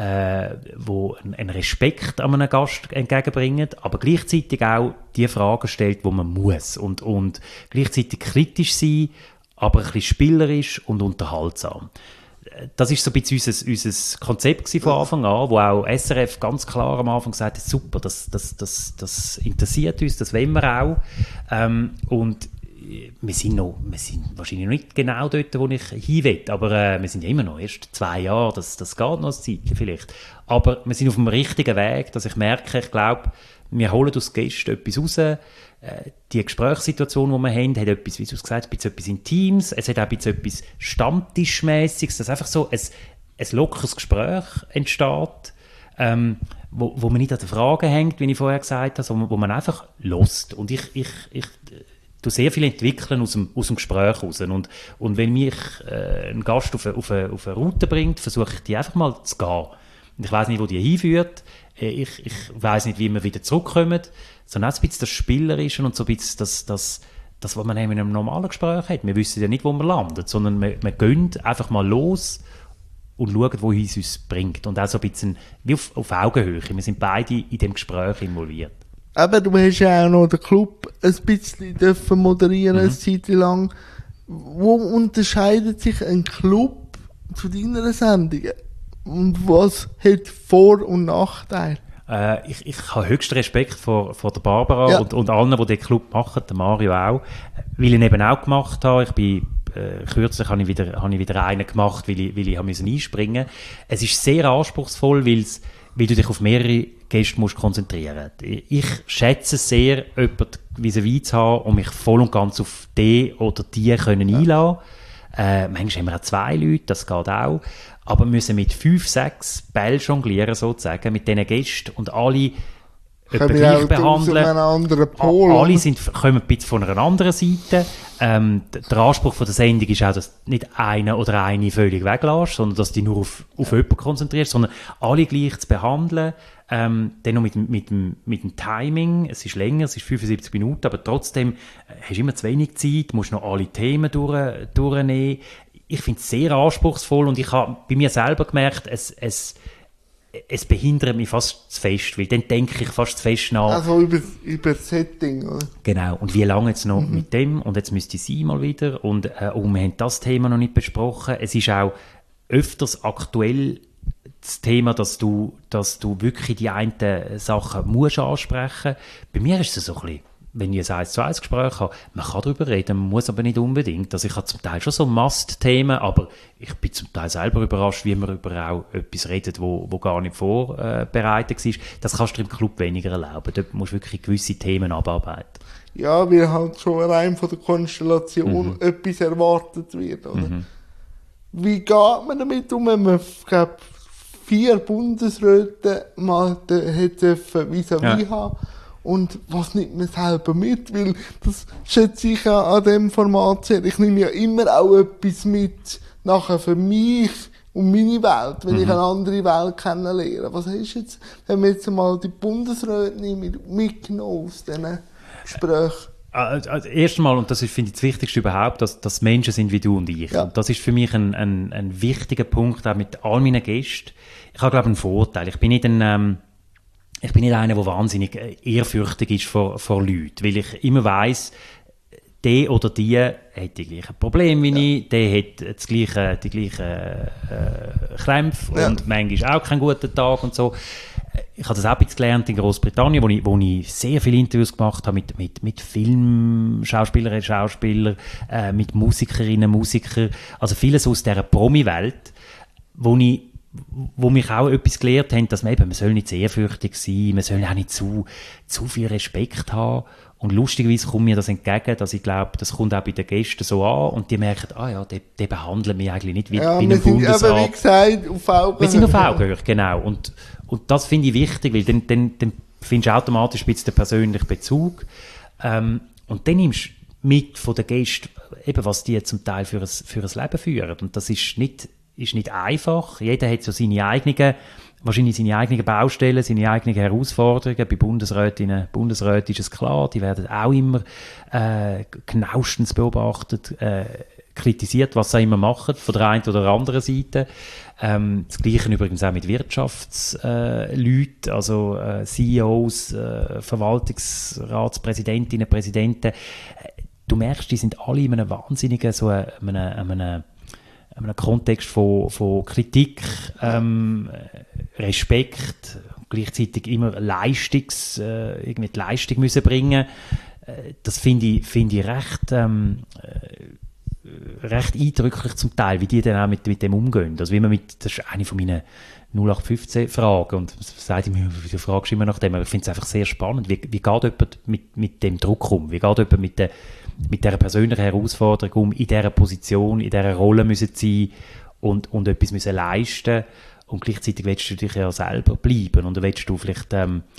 einen Respekt an einem Gast entgegenbringen, aber gleichzeitig auch die Fragen stellt, die man muss und gleichzeitig kritisch sein, aber ein bisschen spielerisch und unterhaltsam. Das ist so ein bisschen unser Konzept von Anfang an, wo auch SRF ganz klar am Anfang gesagt hat, super, das interessiert uns, das wollen wir auch. Und wir sind wahrscheinlich noch nicht genau dort, wo ich hin will, aber wir sind ja immer noch erst 2 Jahre, das geht noch ein Zeitchen vielleicht. Aber wir sind auf dem richtigen Weg, dass ich merke, ich glaube, wir holen aus Gästen etwas raus. Die Gesprächssituation, die wir haben, hat etwas, wie du es gesagt hast, etwas Intimes, es hat auch etwas Stammtischmäßiges, dass einfach so ein lockeres Gespräch entsteht, wo man nicht an den Fragen hängt, wie ich vorher gesagt habe, sondern wo man einfach lässt. Und ich tue sehr viel entwickeln aus dem Gespräch raus. Und wenn mich ein Gast auf eine Route bringt, versuche ich die einfach mal zu gehen. Und ich weiss nicht, wo die hinführt. Ich weiss nicht, wie wir wieder zurückkommen. Sondern auch ein bisschen das Spielerische und so ein bisschen das, was man in einem normalen Gespräch hat. Wir wissen ja nicht, wo wir landen, sondern wir gehen einfach mal los und schauen, wo es uns bringt. Und auch so ein bisschen wie auf Augenhöhe. Wir sind beide in dem Gespräch involviert. Aber du hast ja auch noch den Club ein bisschen dürfen moderieren, eine Zeit lang. Wo unterscheidet sich ein Club zu deiner Sendung? Und was hat Vor- und Nachteile? Ich habe höchsten Respekt vor der Barbara und allen, die den Club machen, der Mario auch, weil ich ihn eben auch gemacht habe. Kürzlich habe ich wieder einen gemacht, weil ich einspringen musste. Es ist sehr anspruchsvoll, weil du dich auf mehrere Gäste musst konzentrieren. Ich schätze es sehr, jemanden vis-à-vis zu haben und mich voll und ganz auf die oder die können einlassen. Manchmal haben wir auch 2 Leute, das geht auch. Aber wir müssen mit 5, 6 Bällen jonglieren, sozusagen, mit diesen Gästen und alle gleich behandeln. Alle kommen ein bisschen von einer anderen Seite. Der Anspruch von der Sendung ist auch, dass nicht einer oder eine völlig weglässt, sondern dass du dich nur auf jemanden konzentrierst, sondern alle gleich zu behandeln. Dann noch mit dem Timing. Es ist länger, es ist 75 Minuten, aber trotzdem hast du immer zu wenig Zeit, musst noch alle Themen durchnehmen. Ich finde es sehr anspruchsvoll und ich habe bei mir selber gemerkt, es behindert mich fast zu fest, weil dann denke ich fast zu fest nach. Also über das Setting, oder? Genau, und wie lange jetzt noch mit dem und jetzt müsste sie mal wieder und wir haben das Thema noch nicht besprochen. Es ist auch öfters aktuell das Thema, dass du wirklich die einen Sachen musst ansprechen. Bei mir ist es so ein bisschen, wenn ich ein 1-zu-1 Gespräch habe, man kann darüber reden, man muss aber nicht unbedingt. Also ich habe zum Teil schon so Must-Themen, aber ich bin zum Teil selber überrascht, wie man über auch etwas redet, wo gar nicht vorbereitet war. Das kannst du im Club weniger erlauben. Dort musst du wirklich gewisse Themen abarbeiten. Ja, weil halt schon rein von der Konstellation etwas erwartet wird, oder? Wie geht man damit um, wenn man, glaube 4 Bundesräte mal hätte vis-à-vis haben? Und was nimmt man selber mit? Weil das schätze ich ja an diesem Format sehr. Ich nehme ja immer auch etwas mit, nachher für mich und meine Welt, wenn ich eine andere Welt kennenlerne. Was hast du jetzt, wenn wir jetzt mal die Bundesräte mitgenommen aus diesen Gesprächen? Also erstmal, und das ist, finde ich, das Wichtigste überhaupt, dass Menschen sind wie du und ich. Ja. Und das ist für mich ein wichtiger Punkt, auch mit all meinen Gästen. Ich habe, glaube ich, einen Vorteil. Ich bin nicht einer, der wahnsinnig ehrfürchtig ist vor Leuten, weil ich immer weiss, der oder die hat die gleichen Probleme wie ich, der hat die gleichen Krämpfe und manchmal auch keinen guten Tag und so. Ich habe das auch ein bisschen gelernt in Großbritannien, wo ich sehr viele Interviews gemacht habe mit Filmschauspielerinnen und Schauspielern, mit Musikerinnen und Musikern, also vieles aus dieser Promi-Welt, wo mich auch etwas gelehrt haben, dass man soll nicht zu ehrfürchtig sein, man soll auch nicht zu viel Respekt haben. Und lustigerweise kommt mir das entgegen, dass ich glaube, das kommt auch bei den Gästen so an und die merken, der behandelt mich eigentlich nicht wie ein Bundesrat. Aber wie gesagt, auf Augenhöhe. Wir sind auf Augenhöhe, genau. Und das finde ich wichtig, weil dann findest du automatisch ein bisschen den persönlichen Bezug. Und dann nimmst du mit von den Gästen, eben, was die zum Teil für ein Leben führen. Und das ist nicht ist nicht einfach. Jeder hat so wahrscheinlich seine eigenen Baustellen, seine eigenen Herausforderungen. Bei Bundesrätinnen und Bundesräten ist es klar, die werden auch immer genauestens beobachtet, kritisiert, was sie immer machen, von der einen oder anderen Seite. Das Gleiche übrigens auch mit Wirtschaftsleuten, also CEOs, Verwaltungsratspräsidentinnen, Präsidenten. Du merkst, die sind alle in einem wahnsinnigen, einem Kontext von Kritik, Respekt, gleichzeitig immer die Leistung müssen bringen. Das finde ich recht eindrücklich zum Teil, wie die dann auch mit dem umgehen. Also das ist eine von meinen 0815-Fragen und du fragst immer nach dem, aber ich finde es einfach sehr spannend. Wie geht jemand mit dem Druck um? Wie geht jemand mit dieser persönlichen Herausforderung um, in dieser Position, in dieser Rolle müssen sein und etwas müssen leisten und gleichzeitig willst du dich ja selber bleiben und dann willst du vielleicht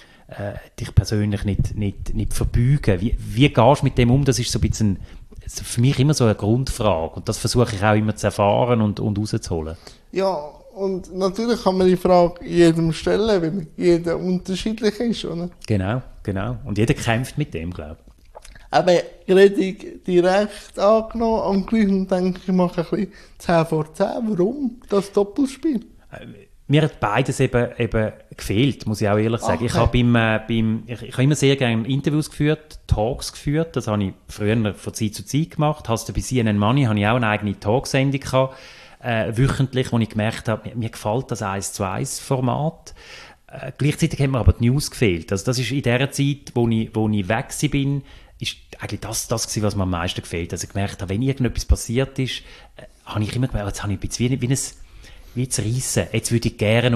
dich persönlich nicht verbeugen. Wie gehst du mit dem um? Das ist so ein bisschen für mich immer so eine Grundfrage und das versuche ich auch immer zu erfahren und rauszuholen. Ja, und natürlich kann man die Frage jedem stellen, weil jeder unterschiedlich ist, oder? Genau. Und jeder kämpft mit dem, glaube ich. Aber Redig direkt angenommen, am gleichen denke ich, mache ein bisschen 10 vor 10. Warum das Doppelspiel? Mir hat beides eben gefehlt, muss ich auch ehrlich sagen. Okay. Ich habe immer sehr gerne Interviews geführt, Talks geführt. Das habe ich früher von Zeit zu Zeit gemacht. Bei CNN Money habe ich auch eine eigene Talksendung gehabt, wöchentlich, wo ich gemerkt habe, mir gefällt das 1:1-Format. Gleichzeitig hat mir aber die News gefehlt. Also das ist in der Zeit, wo ich weg bin, ist eigentlich das gewesen, was mir am meisten gefällt. Also ich gemerkt habe, wenn irgendetwas passiert ist, habe ich immer gemerkt, jetzt habe ich ein bisschen wie zu reissen. Jetzt würde ich gerne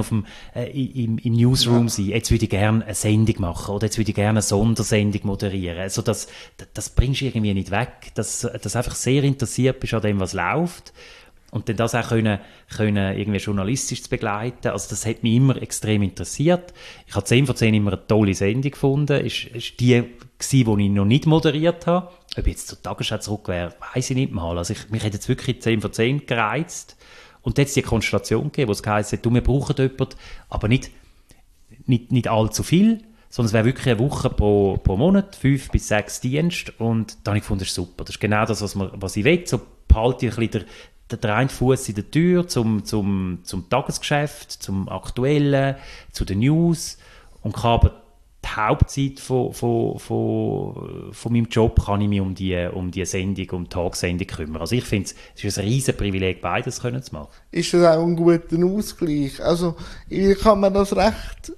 im Newsroom sein. Jetzt würde ich gerne eine Sendung machen. Oder jetzt würde ich gerne eine Sondersendung moderieren. Also das bringst du irgendwie nicht weg. Dass einfach sehr interessiert bist an dem, was läuft. Und dann das auch können irgendwie journalistisch zu begleiten. Also das hat mich immer extrem interessiert. Ich habe 10 von 10 immer eine tolle Sendung gefunden. Ist die gewesen, die ich noch nicht moderiert habe. Ob ich jetzt zur Tagesschau zurück wäre, weiss ich nicht mal. Also mich hat jetzt wirklich 10 von 10 gereizt. Und jetzt die Konstellation gegeben, wo es heisst, wir brauchen jemanden, aber nicht allzu viel, sondern es wäre wirklich eine Woche pro Monat, 5 bis 6 Dienste. Und da habe ich gefunden, das ist super. Das ist genau das, was ich will. So behalte ich ein bisschen der einen Fuß in der Tür zum Tagesgeschäft, zum Aktuellen, zu den News und kann aber die Hauptzeit von meinem Job kann ich mich um die Sendung, um die Tagsendung kümmern. Also ich finde, es ist ein riesen Privileg, beides können zu machen. Ist das auch ein guter Ausgleich? Also ich kann mir das recht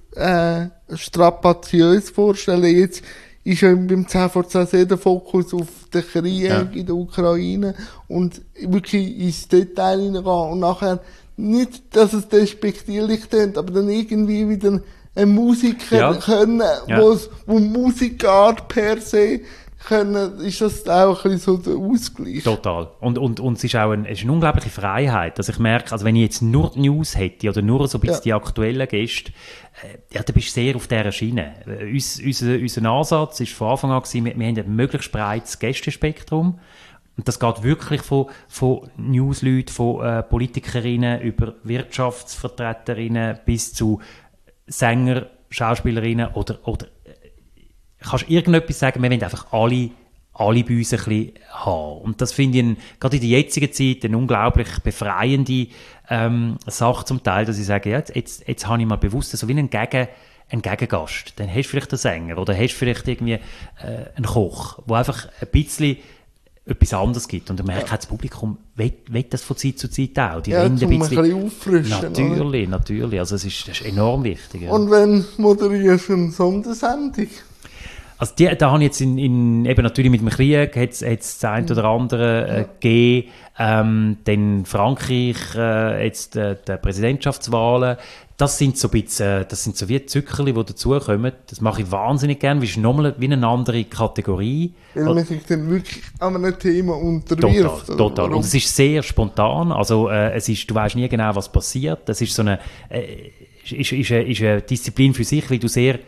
strapaziös vorstellen. Jetzt ist ja beim 10 vor 10 sehr der Fokus auf den Krieg in der Ukraine und wirklich ins Detail hineingehen und nachher nicht, dass es despektierlich klingt, aber dann irgendwie wieder ein Musiker können, wo Musikart per se können, ist das auch ein bisschen so der Ausgleich. Total. Und es ist auch eine unglaubliche Freiheit. Also ich merke, also wenn ich jetzt nur die News hätte oder nur so ein bisschen die aktuellen Gäste, dann bist du sehr auf dieser Schiene. Unser Ansatz war von Anfang an, wir haben ein möglichst breites Gästespektrum. Und das geht wirklich von Newsleuten, von Politikerinnen über Wirtschaftsvertreterinnen bis zu Sänger, Schauspielerinnen oder kannst du irgendetwas sagen, wir wollen einfach alle bei uns ein bisschen haben. Und das finde ich gerade in der jetzigen Zeit eine unglaublich befreiende Sache zum Teil, dass ich sage, ja, jetzt habe ich mal bewusst so wie einen Gegengast. Dann hast du vielleicht einen Sänger oder hast du vielleicht irgendwie einen Koch, der einfach ein bisschen etwas anderes gibt. Und dann merkt das Publikum, will das von Zeit zu Zeit auch. Die ein bisschen auffrischen. Natürlich. Also das ist enorm wichtig. Ja. Und wenn moderierst du eine Sondersendung? Also da habe ich jetzt eben natürlich mit dem Krieg hat's das eine oder andere gegeben. Dann Frankreich, jetzt die Präsidentschaftswahlen. Das sind so wie Zuckerli, die dazukommen. Das mache ich wahnsinnig gerne. Das ist nochmal wie eine andere Kategorie. Weil man sich dann wirklich an einem Thema unterwirft. Total. Und es ist sehr spontan. Also du weißt nie genau, was passiert. Das ist so eine Disziplin für sich, weil du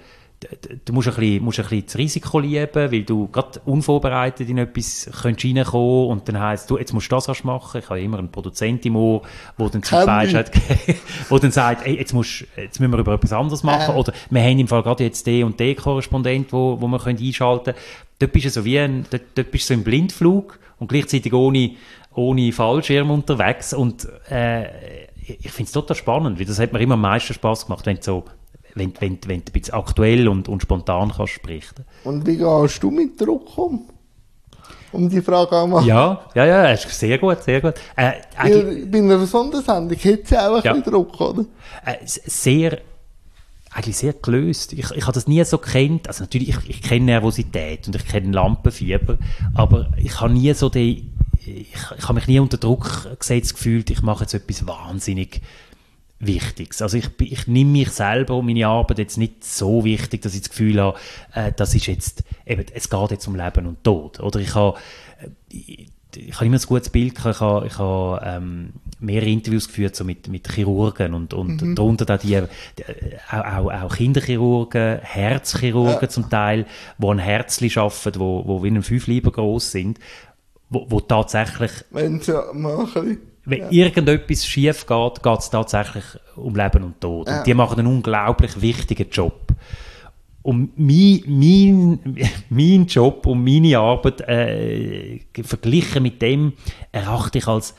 du musst ein bisschen das Risiko lieben, weil du gerade unvorbereitet in etwas reinkommen und dann heisst du, jetzt musst du das machen. Ich habe immer einen Produzent im Ohr, der dann zum Beispiel wo dann sagt, ey, jetzt müssen wir über etwas anderes machen. Oder wir haben im Fall gerade jetzt den und den Korrespondent, wo wir einschalten können. Dort bist du so dort bist du so im Blindflug und gleichzeitig ohne Fallschirm unterwegs. Und ich finde es total spannend, weil das hat mir immer am meisten Spass gemacht, wenn du ein bisschen aktuell und spontan kannst sprechen. Und wie gehst du mit Druck um die Frage anzumachen? Ja, ist sehr gut. Bei einer Sondersendung hätte sie auch ein bisschen Druck, oder? Eigentlich sehr gelöst. Ich habe das nie so gekannt. Also natürlich, ich kenne Nervosität und ich kenne Lampenfieber, aber ich habe nie so ich habe mich nie unter Druck gesetzt gefühlt, ich mache jetzt etwas wahnsinnig Wichtiges. Also ich nehme mich selber und meine Arbeit jetzt nicht so wichtig, dass ich das Gefühl habe, das ist jetzt, eben, es geht jetzt um Leben und Tod. Oder ich habe immer ein gutes Bild gehabt. Ich habe mehrere Interviews geführt so mit Chirurgen und darunter da auch Kinderchirurgen, Herzchirurgen zum Teil, die an Herzli arbeiten, wo wie ein 5 Lieber gross sind, wo tatsächlich, wenn irgendetwas schief geht, geht es tatsächlich um Leben und Tod. Und die machen einen unglaublich wichtigen Job. Und mein Job und meine Arbeit verglichen mit dem erachte ich als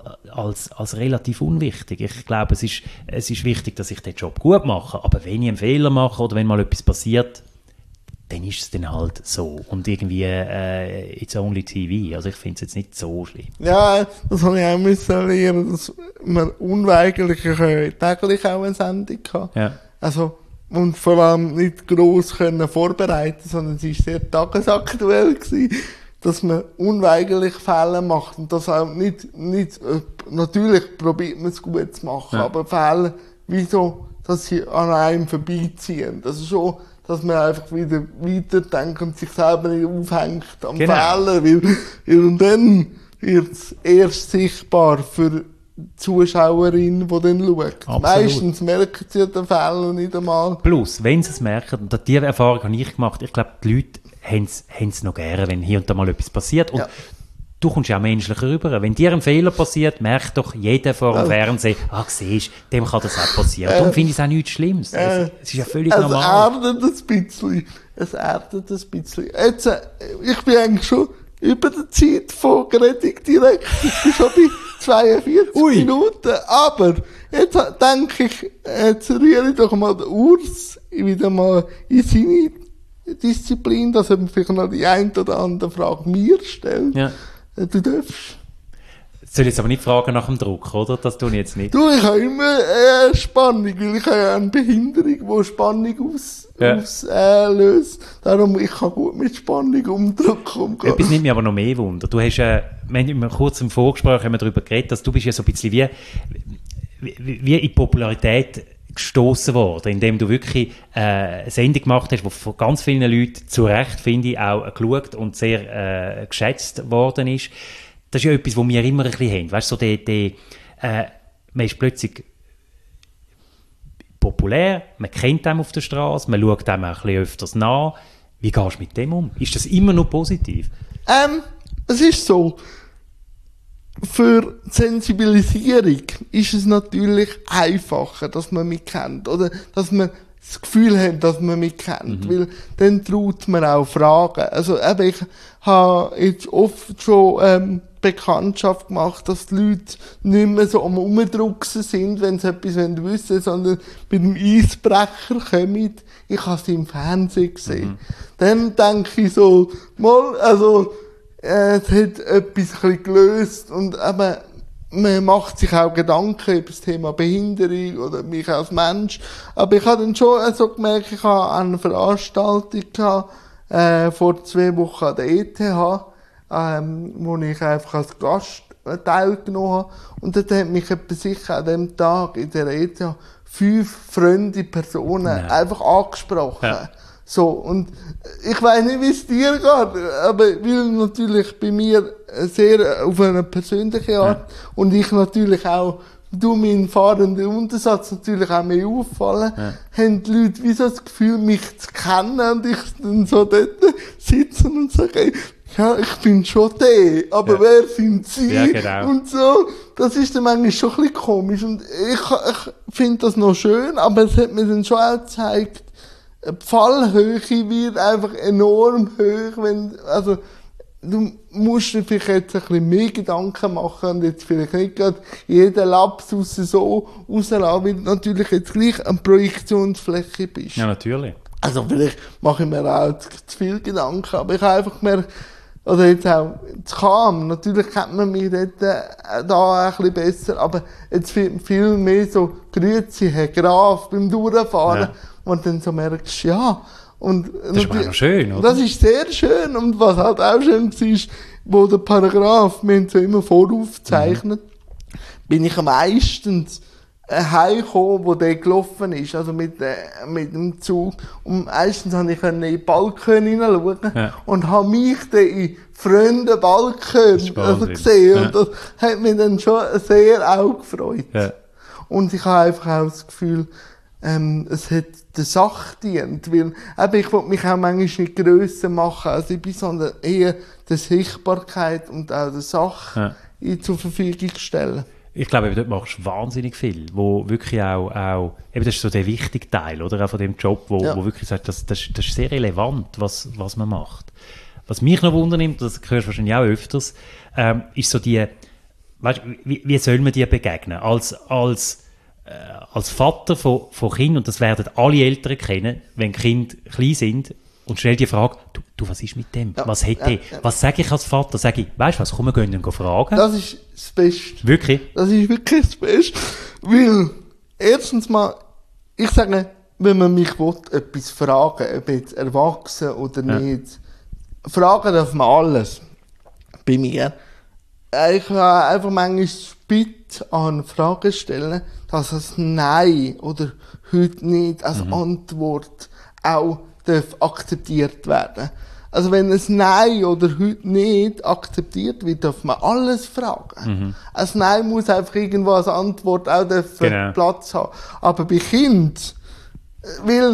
relativ unwichtig. Ich glaube, es ist wichtig, dass ich den Job gut mache. Aber wenn ich einen Fehler mache oder wenn mal etwas passiert, dann ist es dann halt so. Und irgendwie, it's only TV. Also ich finde es jetzt nicht so schlimm. Ja, das habe ich auch müssen lernen, dass man unweigerlich täglich auch eine Sendung hat. Ja. Also, und vor allem nicht gross können vorbereiten, sondern es war sehr tagesaktuell gewesen, dass man unweigerlich Fehler macht. Und das auch nicht, natürlich probiert man es gut zu machen, aber Fehler, wieso, dass sie an einem vorbeiziehen. Das ist schon, dass man einfach wieder weiterdenkt und sich selber nicht aufhängt am Fehler, weil dann wird es erst sichtbar für die Zuschauerin, die dann schaut. Absolut. Meistens merken sie den Fehler nicht einmal. Plus, wenn sie es merken, und diese Erfahrung habe ich gemacht, ich glaube, die Leute haben es noch gerne, wenn hier und da mal etwas passiert. Und du kommst ja auch menschlicher rüber. Wenn dir ein Fehler passiert, merkt doch jeder vor dem Fernsehen, siehst, dem kann das auch passieren. Darum finde ich es auch nichts Schlimmes. Es ist ja völlig normal. Es erdet ein bisschen. Jetzt, ich bin eigentlich schon über der Zeit von Gretig direkt. Ich bin schon bei 42 Minuten. Aber jetzt denke ich, jetzt rühre ich doch mal den Urs wieder mal in seine Disziplin, dass er vielleicht noch die ein oder andere Frage mir stellt. Ja. Du darfst. Soll ich jetzt aber nicht fragen nach dem Druck, oder? Das tue ich jetzt nicht. Du, ich habe immer Spannung, weil ich habe ja eine Behinderung, die Spannung auslöst. Darum, ich kann gut mit Spannung um Druck umgehen. Etwas nimmt mich aber noch mehr Wunder. Du hast kurz im Vorgespräch haben wir darüber geredet, dass du bist ja so ein bisschen wie in Popularität gestoßen worden, indem du wirklich eine Sendung gemacht hast, die von ganz vielen Leuten zu Recht, finde ich, auch geschaut und sehr geschätzt worden ist. Das ist ja etwas, was wir immer ein bisschen haben. Weißt du, man ist plötzlich populär, man kennt einen auf der Straße, man schaut einem auch ein bisschen öfters nach. Wie gehst du mit dem um? Ist das immer noch positiv? Es ist so, für die Sensibilisierung ist es natürlich einfacher, dass man mich kennt. Oder dass man das Gefühl hat, dass man mich kennt. Weil dann traut man auch Fragen. Also ich habe jetzt oft schon Bekanntschaft gemacht, dass die Leute nicht mehr so am Umdrucksen sind, wenn sie etwas wissen wollen, sondern mit dem Eisbrecher kommen. Ich habe sie im Fernsehen gesehen. Dann denke ich so, es hat etwas ein bisschen gelöst und eben, man macht sich auch Gedanken über das Thema Behinderung oder mich als Mensch. Aber ich habe dann schon so gemerkt, ich habe eine Veranstaltung gehabt, vor 2 Wochen an der ETH, wo ich einfach als Gast teilgenommen habe. Und dort hat mich etwa sicher an dem Tag in der ETH 5 fremde Personen einfach angesprochen. Ja. So, und ich weiss nicht, wie es dir geht, aber weil natürlich bei mir sehr auf eine persönliche Art und ich natürlich auch du mein fahrender Untersatz natürlich auch mehr auffallen, haben die Leute wie so das Gefühl, mich zu kennen und ich dann so dort sitzen und sage, ja, ich bin schon der, aber wer sind Sie? Ja, genau. Und so, das ist dann manchmal schon ein bisschen komisch und ich finde das noch schön, aber es hat mir dann schon auch gezeigt, die Fallhöhe wird einfach enorm hoch, also, du musst dir vielleicht jetzt ein bisschen mehr Gedanken machen und jetzt vielleicht nicht gerade jeden Lapsus so rauslassen, weil du natürlich jetzt gleich eine Projektionsfläche bist. Ja, natürlich. Also vielleicht mache ich mir auch zu viel Gedanken, aber ich habe einfach gemerkt, oder jetzt auch zu Kam, natürlich kennt man mich dort da ein bisschen besser, aber jetzt viel mehr so Grüezi, Herr Graf, beim Durchfahren, und dann so merkst, ja. Und das ist auch noch schön, oder? Das ist sehr schön. Und was halt auch schön war, wo der Paragraph, wir haben so immer voraufgezeichnet, bin ich am meisten heimgekommen, wo der gelaufen ist, also mit dem Zug. Und meistens konnte ich in den Balkon hineinschauen und habe mich dann in fremden Balkon gesehen. Ja. Und das hat mich dann schon sehr auch gefreut. Ja. Und ich habe einfach auch das Gefühl, es hat der Sache dient, weil ich will mich auch manchmal nicht grösser machen, als ich bin, sondern eher der Sichtbarkeit und auch der Sache zur Verfügung stellen. Ich glaube, dort machst du wahnsinnig viel, wo wirklich auch eben das ist so der wichtige Teil, oder, auch von dem Job, wo wirklich sagt, das ist sehr relevant, was man macht. Was mich noch wundernimmt, das hörst du wahrscheinlich auch öfters, ist so die, weißt, wie soll man dir begegnen? Als Vater von Kindern, und das werden alle Eltern kennen, wenn Kinder klein sind, und stell die Frage, du, was ist mit dem? Was hat der? Was sage ich als Vater? Sage ich, weißt du was, komm, wir gehen ihn fragen. Das ist das Beste. Wirklich? Das ist wirklich das Beste. Weil, erstens mal, ich sage, wenn man mich will, etwas fragen, ob jetzt erwachsen oder nicht, fragen darf man alles. Bei mir. Ich kann einfach manchmal Bitte an Fragen stellen, dass das Nein oder heute nicht als Antwort auch akzeptiert werden. Also wenn ein Nein oder heute nicht akzeptiert wird, darf man alles fragen. Ein Nein muss einfach irgendwo als Antwort auch Platz haben. Aber bei Kind, weil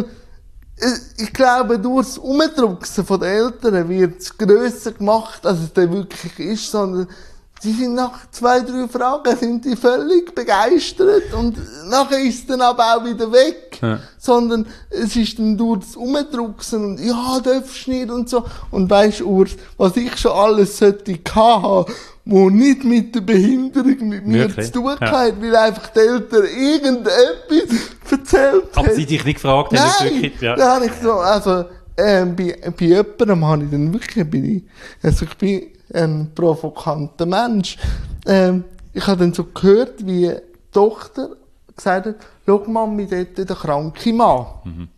ich glaube, durch das Umdrucksen von den Eltern wird es grösser gemacht, als es dann wirklich ist, sondern die sind nach 2, 3 Fragen sind die völlig begeistert und nachher ist es dann aber auch wieder weg. Ja. Sondern es ist dann durch das Umdrucksen und ja, darfst nicht und so. Und weisst du, was ich schon alles sollte haben, wo nicht mit der Behinderung mit mir zu tun hat, weil einfach die Eltern irgendetwas erzählt haben. Aber sie dich nicht gefragt haben? Nein, da habe ich so, also bei jemandem habe ich dann wirklich, ich bin ein provokanter Mensch. Ich habe dann so gehört, wie die Tochter gesagt hat, schau Mami, dort der kranke Mann.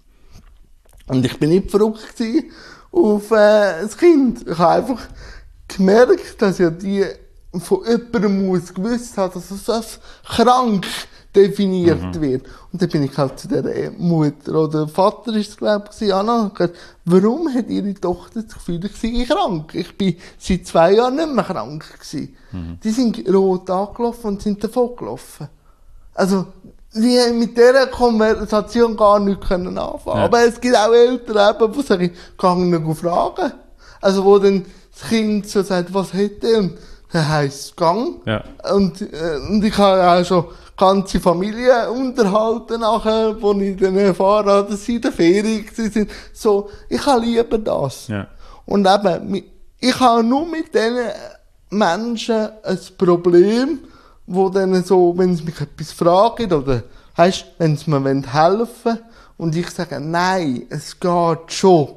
Und ich bin nicht verrückt auf das Kind. Ich habe einfach gemerkt, dass ja die von jemandem muss gewusst hat, dass es als krank definiert wird. Und dann bin ich halt zu der Mutter oder Vater ist es, glaube ich, Anna, gesagt, warum hat ihre Tochter das Gefühl, ich sei krank? Ich bin seit 2 Jahren nicht mehr krank gewesen. Die sind rot angelaufen und sind davon gelaufen. Also, die haben mit dieser Konversation gar nichts anfangen können. Aber es gibt auch Eltern, eben, die sagen, kann ich fragen. Also, wo dann das Kind so sagt, was hätte und dann heisst es Gang. Ja. Und ich habe auch schon ganze Familie unterhalten nachher, wo ich dann erfahren habe, dass sie in der Ferien sind. So, ich habe lieber das. Ja. Und eben, ich habe nur mit diesen Menschen ein Problem, wo dann so, wenn sie mich etwas fragen, oder, weisst, wenn sie mir helfen wollen, und ich sage, nein, es geht schon.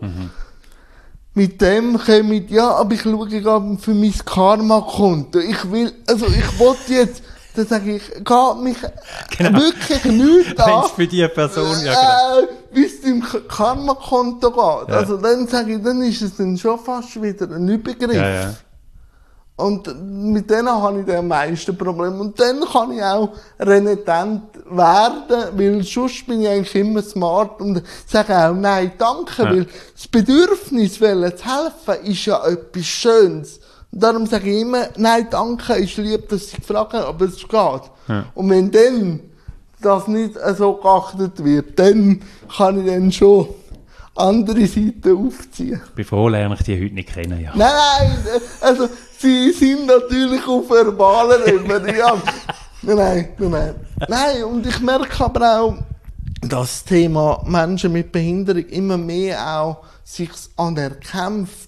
Mit dem komme ich, ja, aber ich schaue gerade für mein Karma-Konto. Ich will jetzt, dann sage ich, geht mich wirklich nichts an. Wenn es für die Person, ja, genau. Wie es im Karma-Konto geht. Ja. Also dann sage ich, dann ist es dann schon fast wieder ein Übergriff. Ja, ja. Und mit denen habe ich dann am meisten Probleme. Und dann kann ich auch renitent werden, weil sonst bin ich eigentlich immer smart und sage auch nein, danke, weil das Bedürfnis, zu helfen, ist ja etwas Schönes. Und darum sage ich immer, nein, danke, ist lieb, dass Sie gefragt haben, aber es geht. Ja. Und wenn dann das nicht so geachtet wird, dann kann ich dann schon andere Seiten aufziehen. Ich bin froh, lerne ich die heute nicht kennen, ja. Nein, also Sie sind natürlich auf verbaler Ebene, ja. Nein, und ich merke aber auch, dass das Thema Menschen mit Behinderung immer mehr auch sich anerkämpft,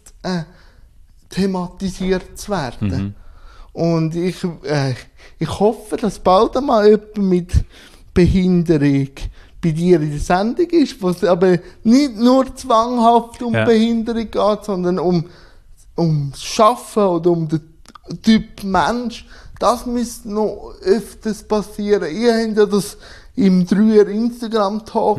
thematisiert zu werden. Und ich hoffe, dass bald einmal jemand mit Behinderung bei dir in der Sendung ist, wo es aber nicht nur zwanghaft um Behinderung geht, sondern um das Schaffen oder um den Typ Mensch. Das müsste noch öfters passieren. Ihr habt ja das im 3er Instagram-Talk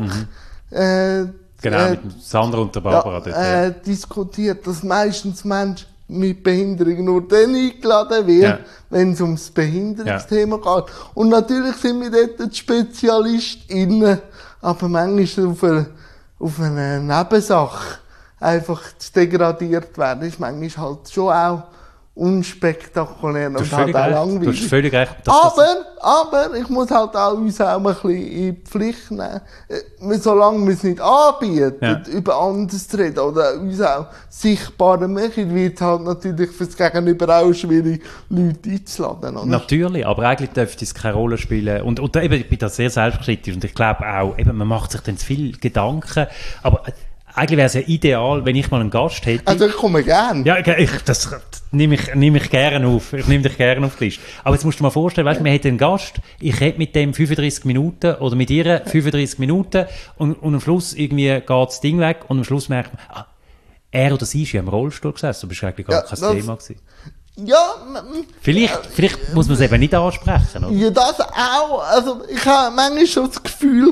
Genau, mit Sandra und der Barbara diskutiert, dass meistens Menschen mit Behinderung nur dann eingeladen werden, wenn es ums Behinderungsthema geht. Und natürlich sind wir dort die SpezialistInnen, aber manchmal auf eine Nebensache einfach zu degradiert werden, ist manchmal halt schon auch unspektakulär und halt auch langweilig. Du hast völlig recht. Aber ich muss halt auch uns auch ein bisschen in die Pflicht nehmen. Solange wir es nicht anbieten, über anderes zu reden oder uns auch sichtbarer machen, wird es halt natürlich für das Gegenüber auch schwierig, Leute einzuladen. Oder? Natürlich, aber eigentlich dürfte es keine Rolle spielen. Und eben, ich bin da sehr selbstkritisch und ich glaube auch, eben, man macht sich dann zu viel Gedanken, aber eigentlich wäre es ja ideal, wenn ich mal einen Gast hätte. Also ich komme gerne. Ja, das nehme ich gerne auf. Ich nehme dich gerne auf die Liste. Aber jetzt musst du dir mal vorstellen, weißt, wir hätten einen Gast, ich rede mit dem 35 Minuten oder mit ihr 35 Minuten und am Schluss irgendwie geht das Ding weg und am Schluss merkt man, er oder sie ist ja im Rollstuhl gesessen, du bist eigentlich gar kein Thema gewesen. Ja, vielleicht muss man es eben nicht ansprechen, oder? Ja, das auch. Also ich habe manchmal schon das Gefühl,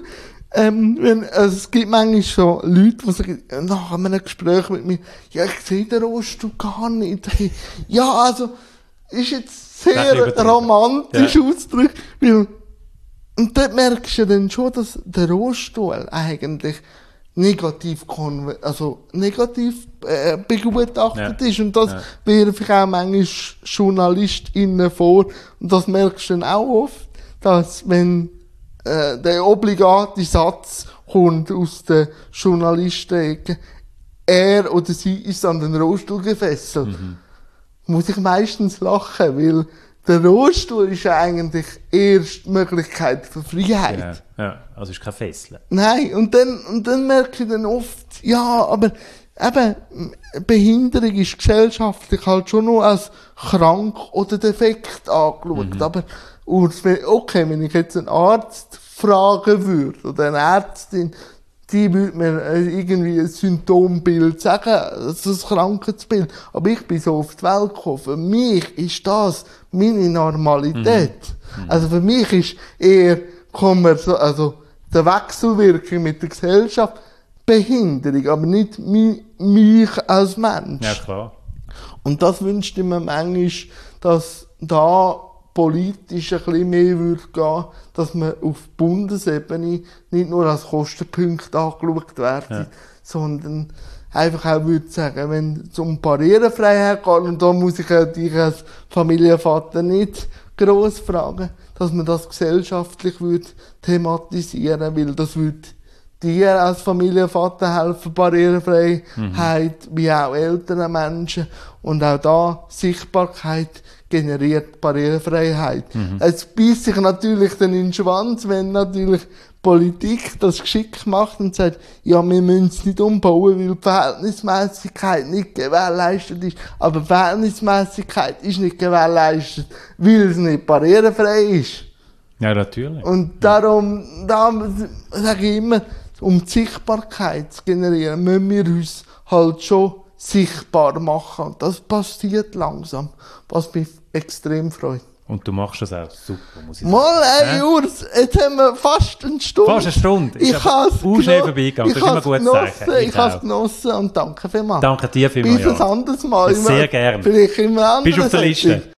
es gibt manchmal schon Leute, die sagen, nach einem Gespräch mit mir, ja, ich sehe den Rollstuhl gar nicht. Ja, also, ist jetzt sehr romantisch ausgedrückt, weil, und dort merkst du dann schon, dass der Rollstuhl eigentlich negativ begutachtet ist. Und das werfe ich auch manchmal JournalistInnen vor. Und das merkst du dann auch oft, dass wenn der obligate Satz kommt aus der Journalisten-Ecke, er oder sie ist an den Rollstuhl gefesselt. Muss ich meistens lachen, weil der Rollstuhl ist ja eigentlich erst die Möglichkeit für Freiheit. Ja, also ist kein Fesseln. Nein, und dann merke ich dann oft, ja, aber eben, Behinderung ist gesellschaftlich halt schon noch als krank oder defekt angeschaut. Aber okay, wenn ich jetzt einen Arzt fragen würde, oder eine Ärztin, die würde mir irgendwie ein Symptombild sagen, das ist ein Krankheitsbild. Aber ich bin so auf die Welt gekommen. Für mich ist das meine Normalität. Also für mich ist eher, also der Wechselwirkung mit der Gesellschaft, Behinderung, aber nicht mich als Mensch. Ja, klar. Und das wünschte ich mir manchmal, dass da politisch ein bisschen mehr würde gehen, dass man auf Bundesebene nicht nur als Kostenpunkt angeschaut werden, sondern einfach auch würde sagen, wenn es um Barrierefreiheit geht, und da muss ich dich als Familienvater nicht gross fragen, dass man das gesellschaftlich würde thematisieren, weil das würde dir als Familienvater helfen, Barrierefreiheit, wie auch älteren Menschen, und auch da Sichtbarkeit generiert Barrierefreiheit. Es beißt sich natürlich dann in den Schwanz, wenn natürlich Politik das geschickt macht und sagt, ja, wir müssen es nicht umbauen, weil die Verhältnismäßigkeit nicht gewährleistet ist. Aber Verhältnismäßigkeit ist nicht gewährleistet, weil es nicht barrierefrei ist. Ja, natürlich. Und darum, da sage ich immer, um die Sichtbarkeit zu generieren, müssen wir uns halt schon sichtbar machen. Und das passiert langsam, was mich extrem freut. Und du machst das auch super, muss ich sagen. Mal, Urs, jetzt haben wir fast eine Stunde. Fast eine Stunde. Ich habe es genossen und danke vielmals. Danke dir vielmals. Bis ein anderes Mal. Sehr gerne. Vielleicht immer anders. Bist auf der Liste.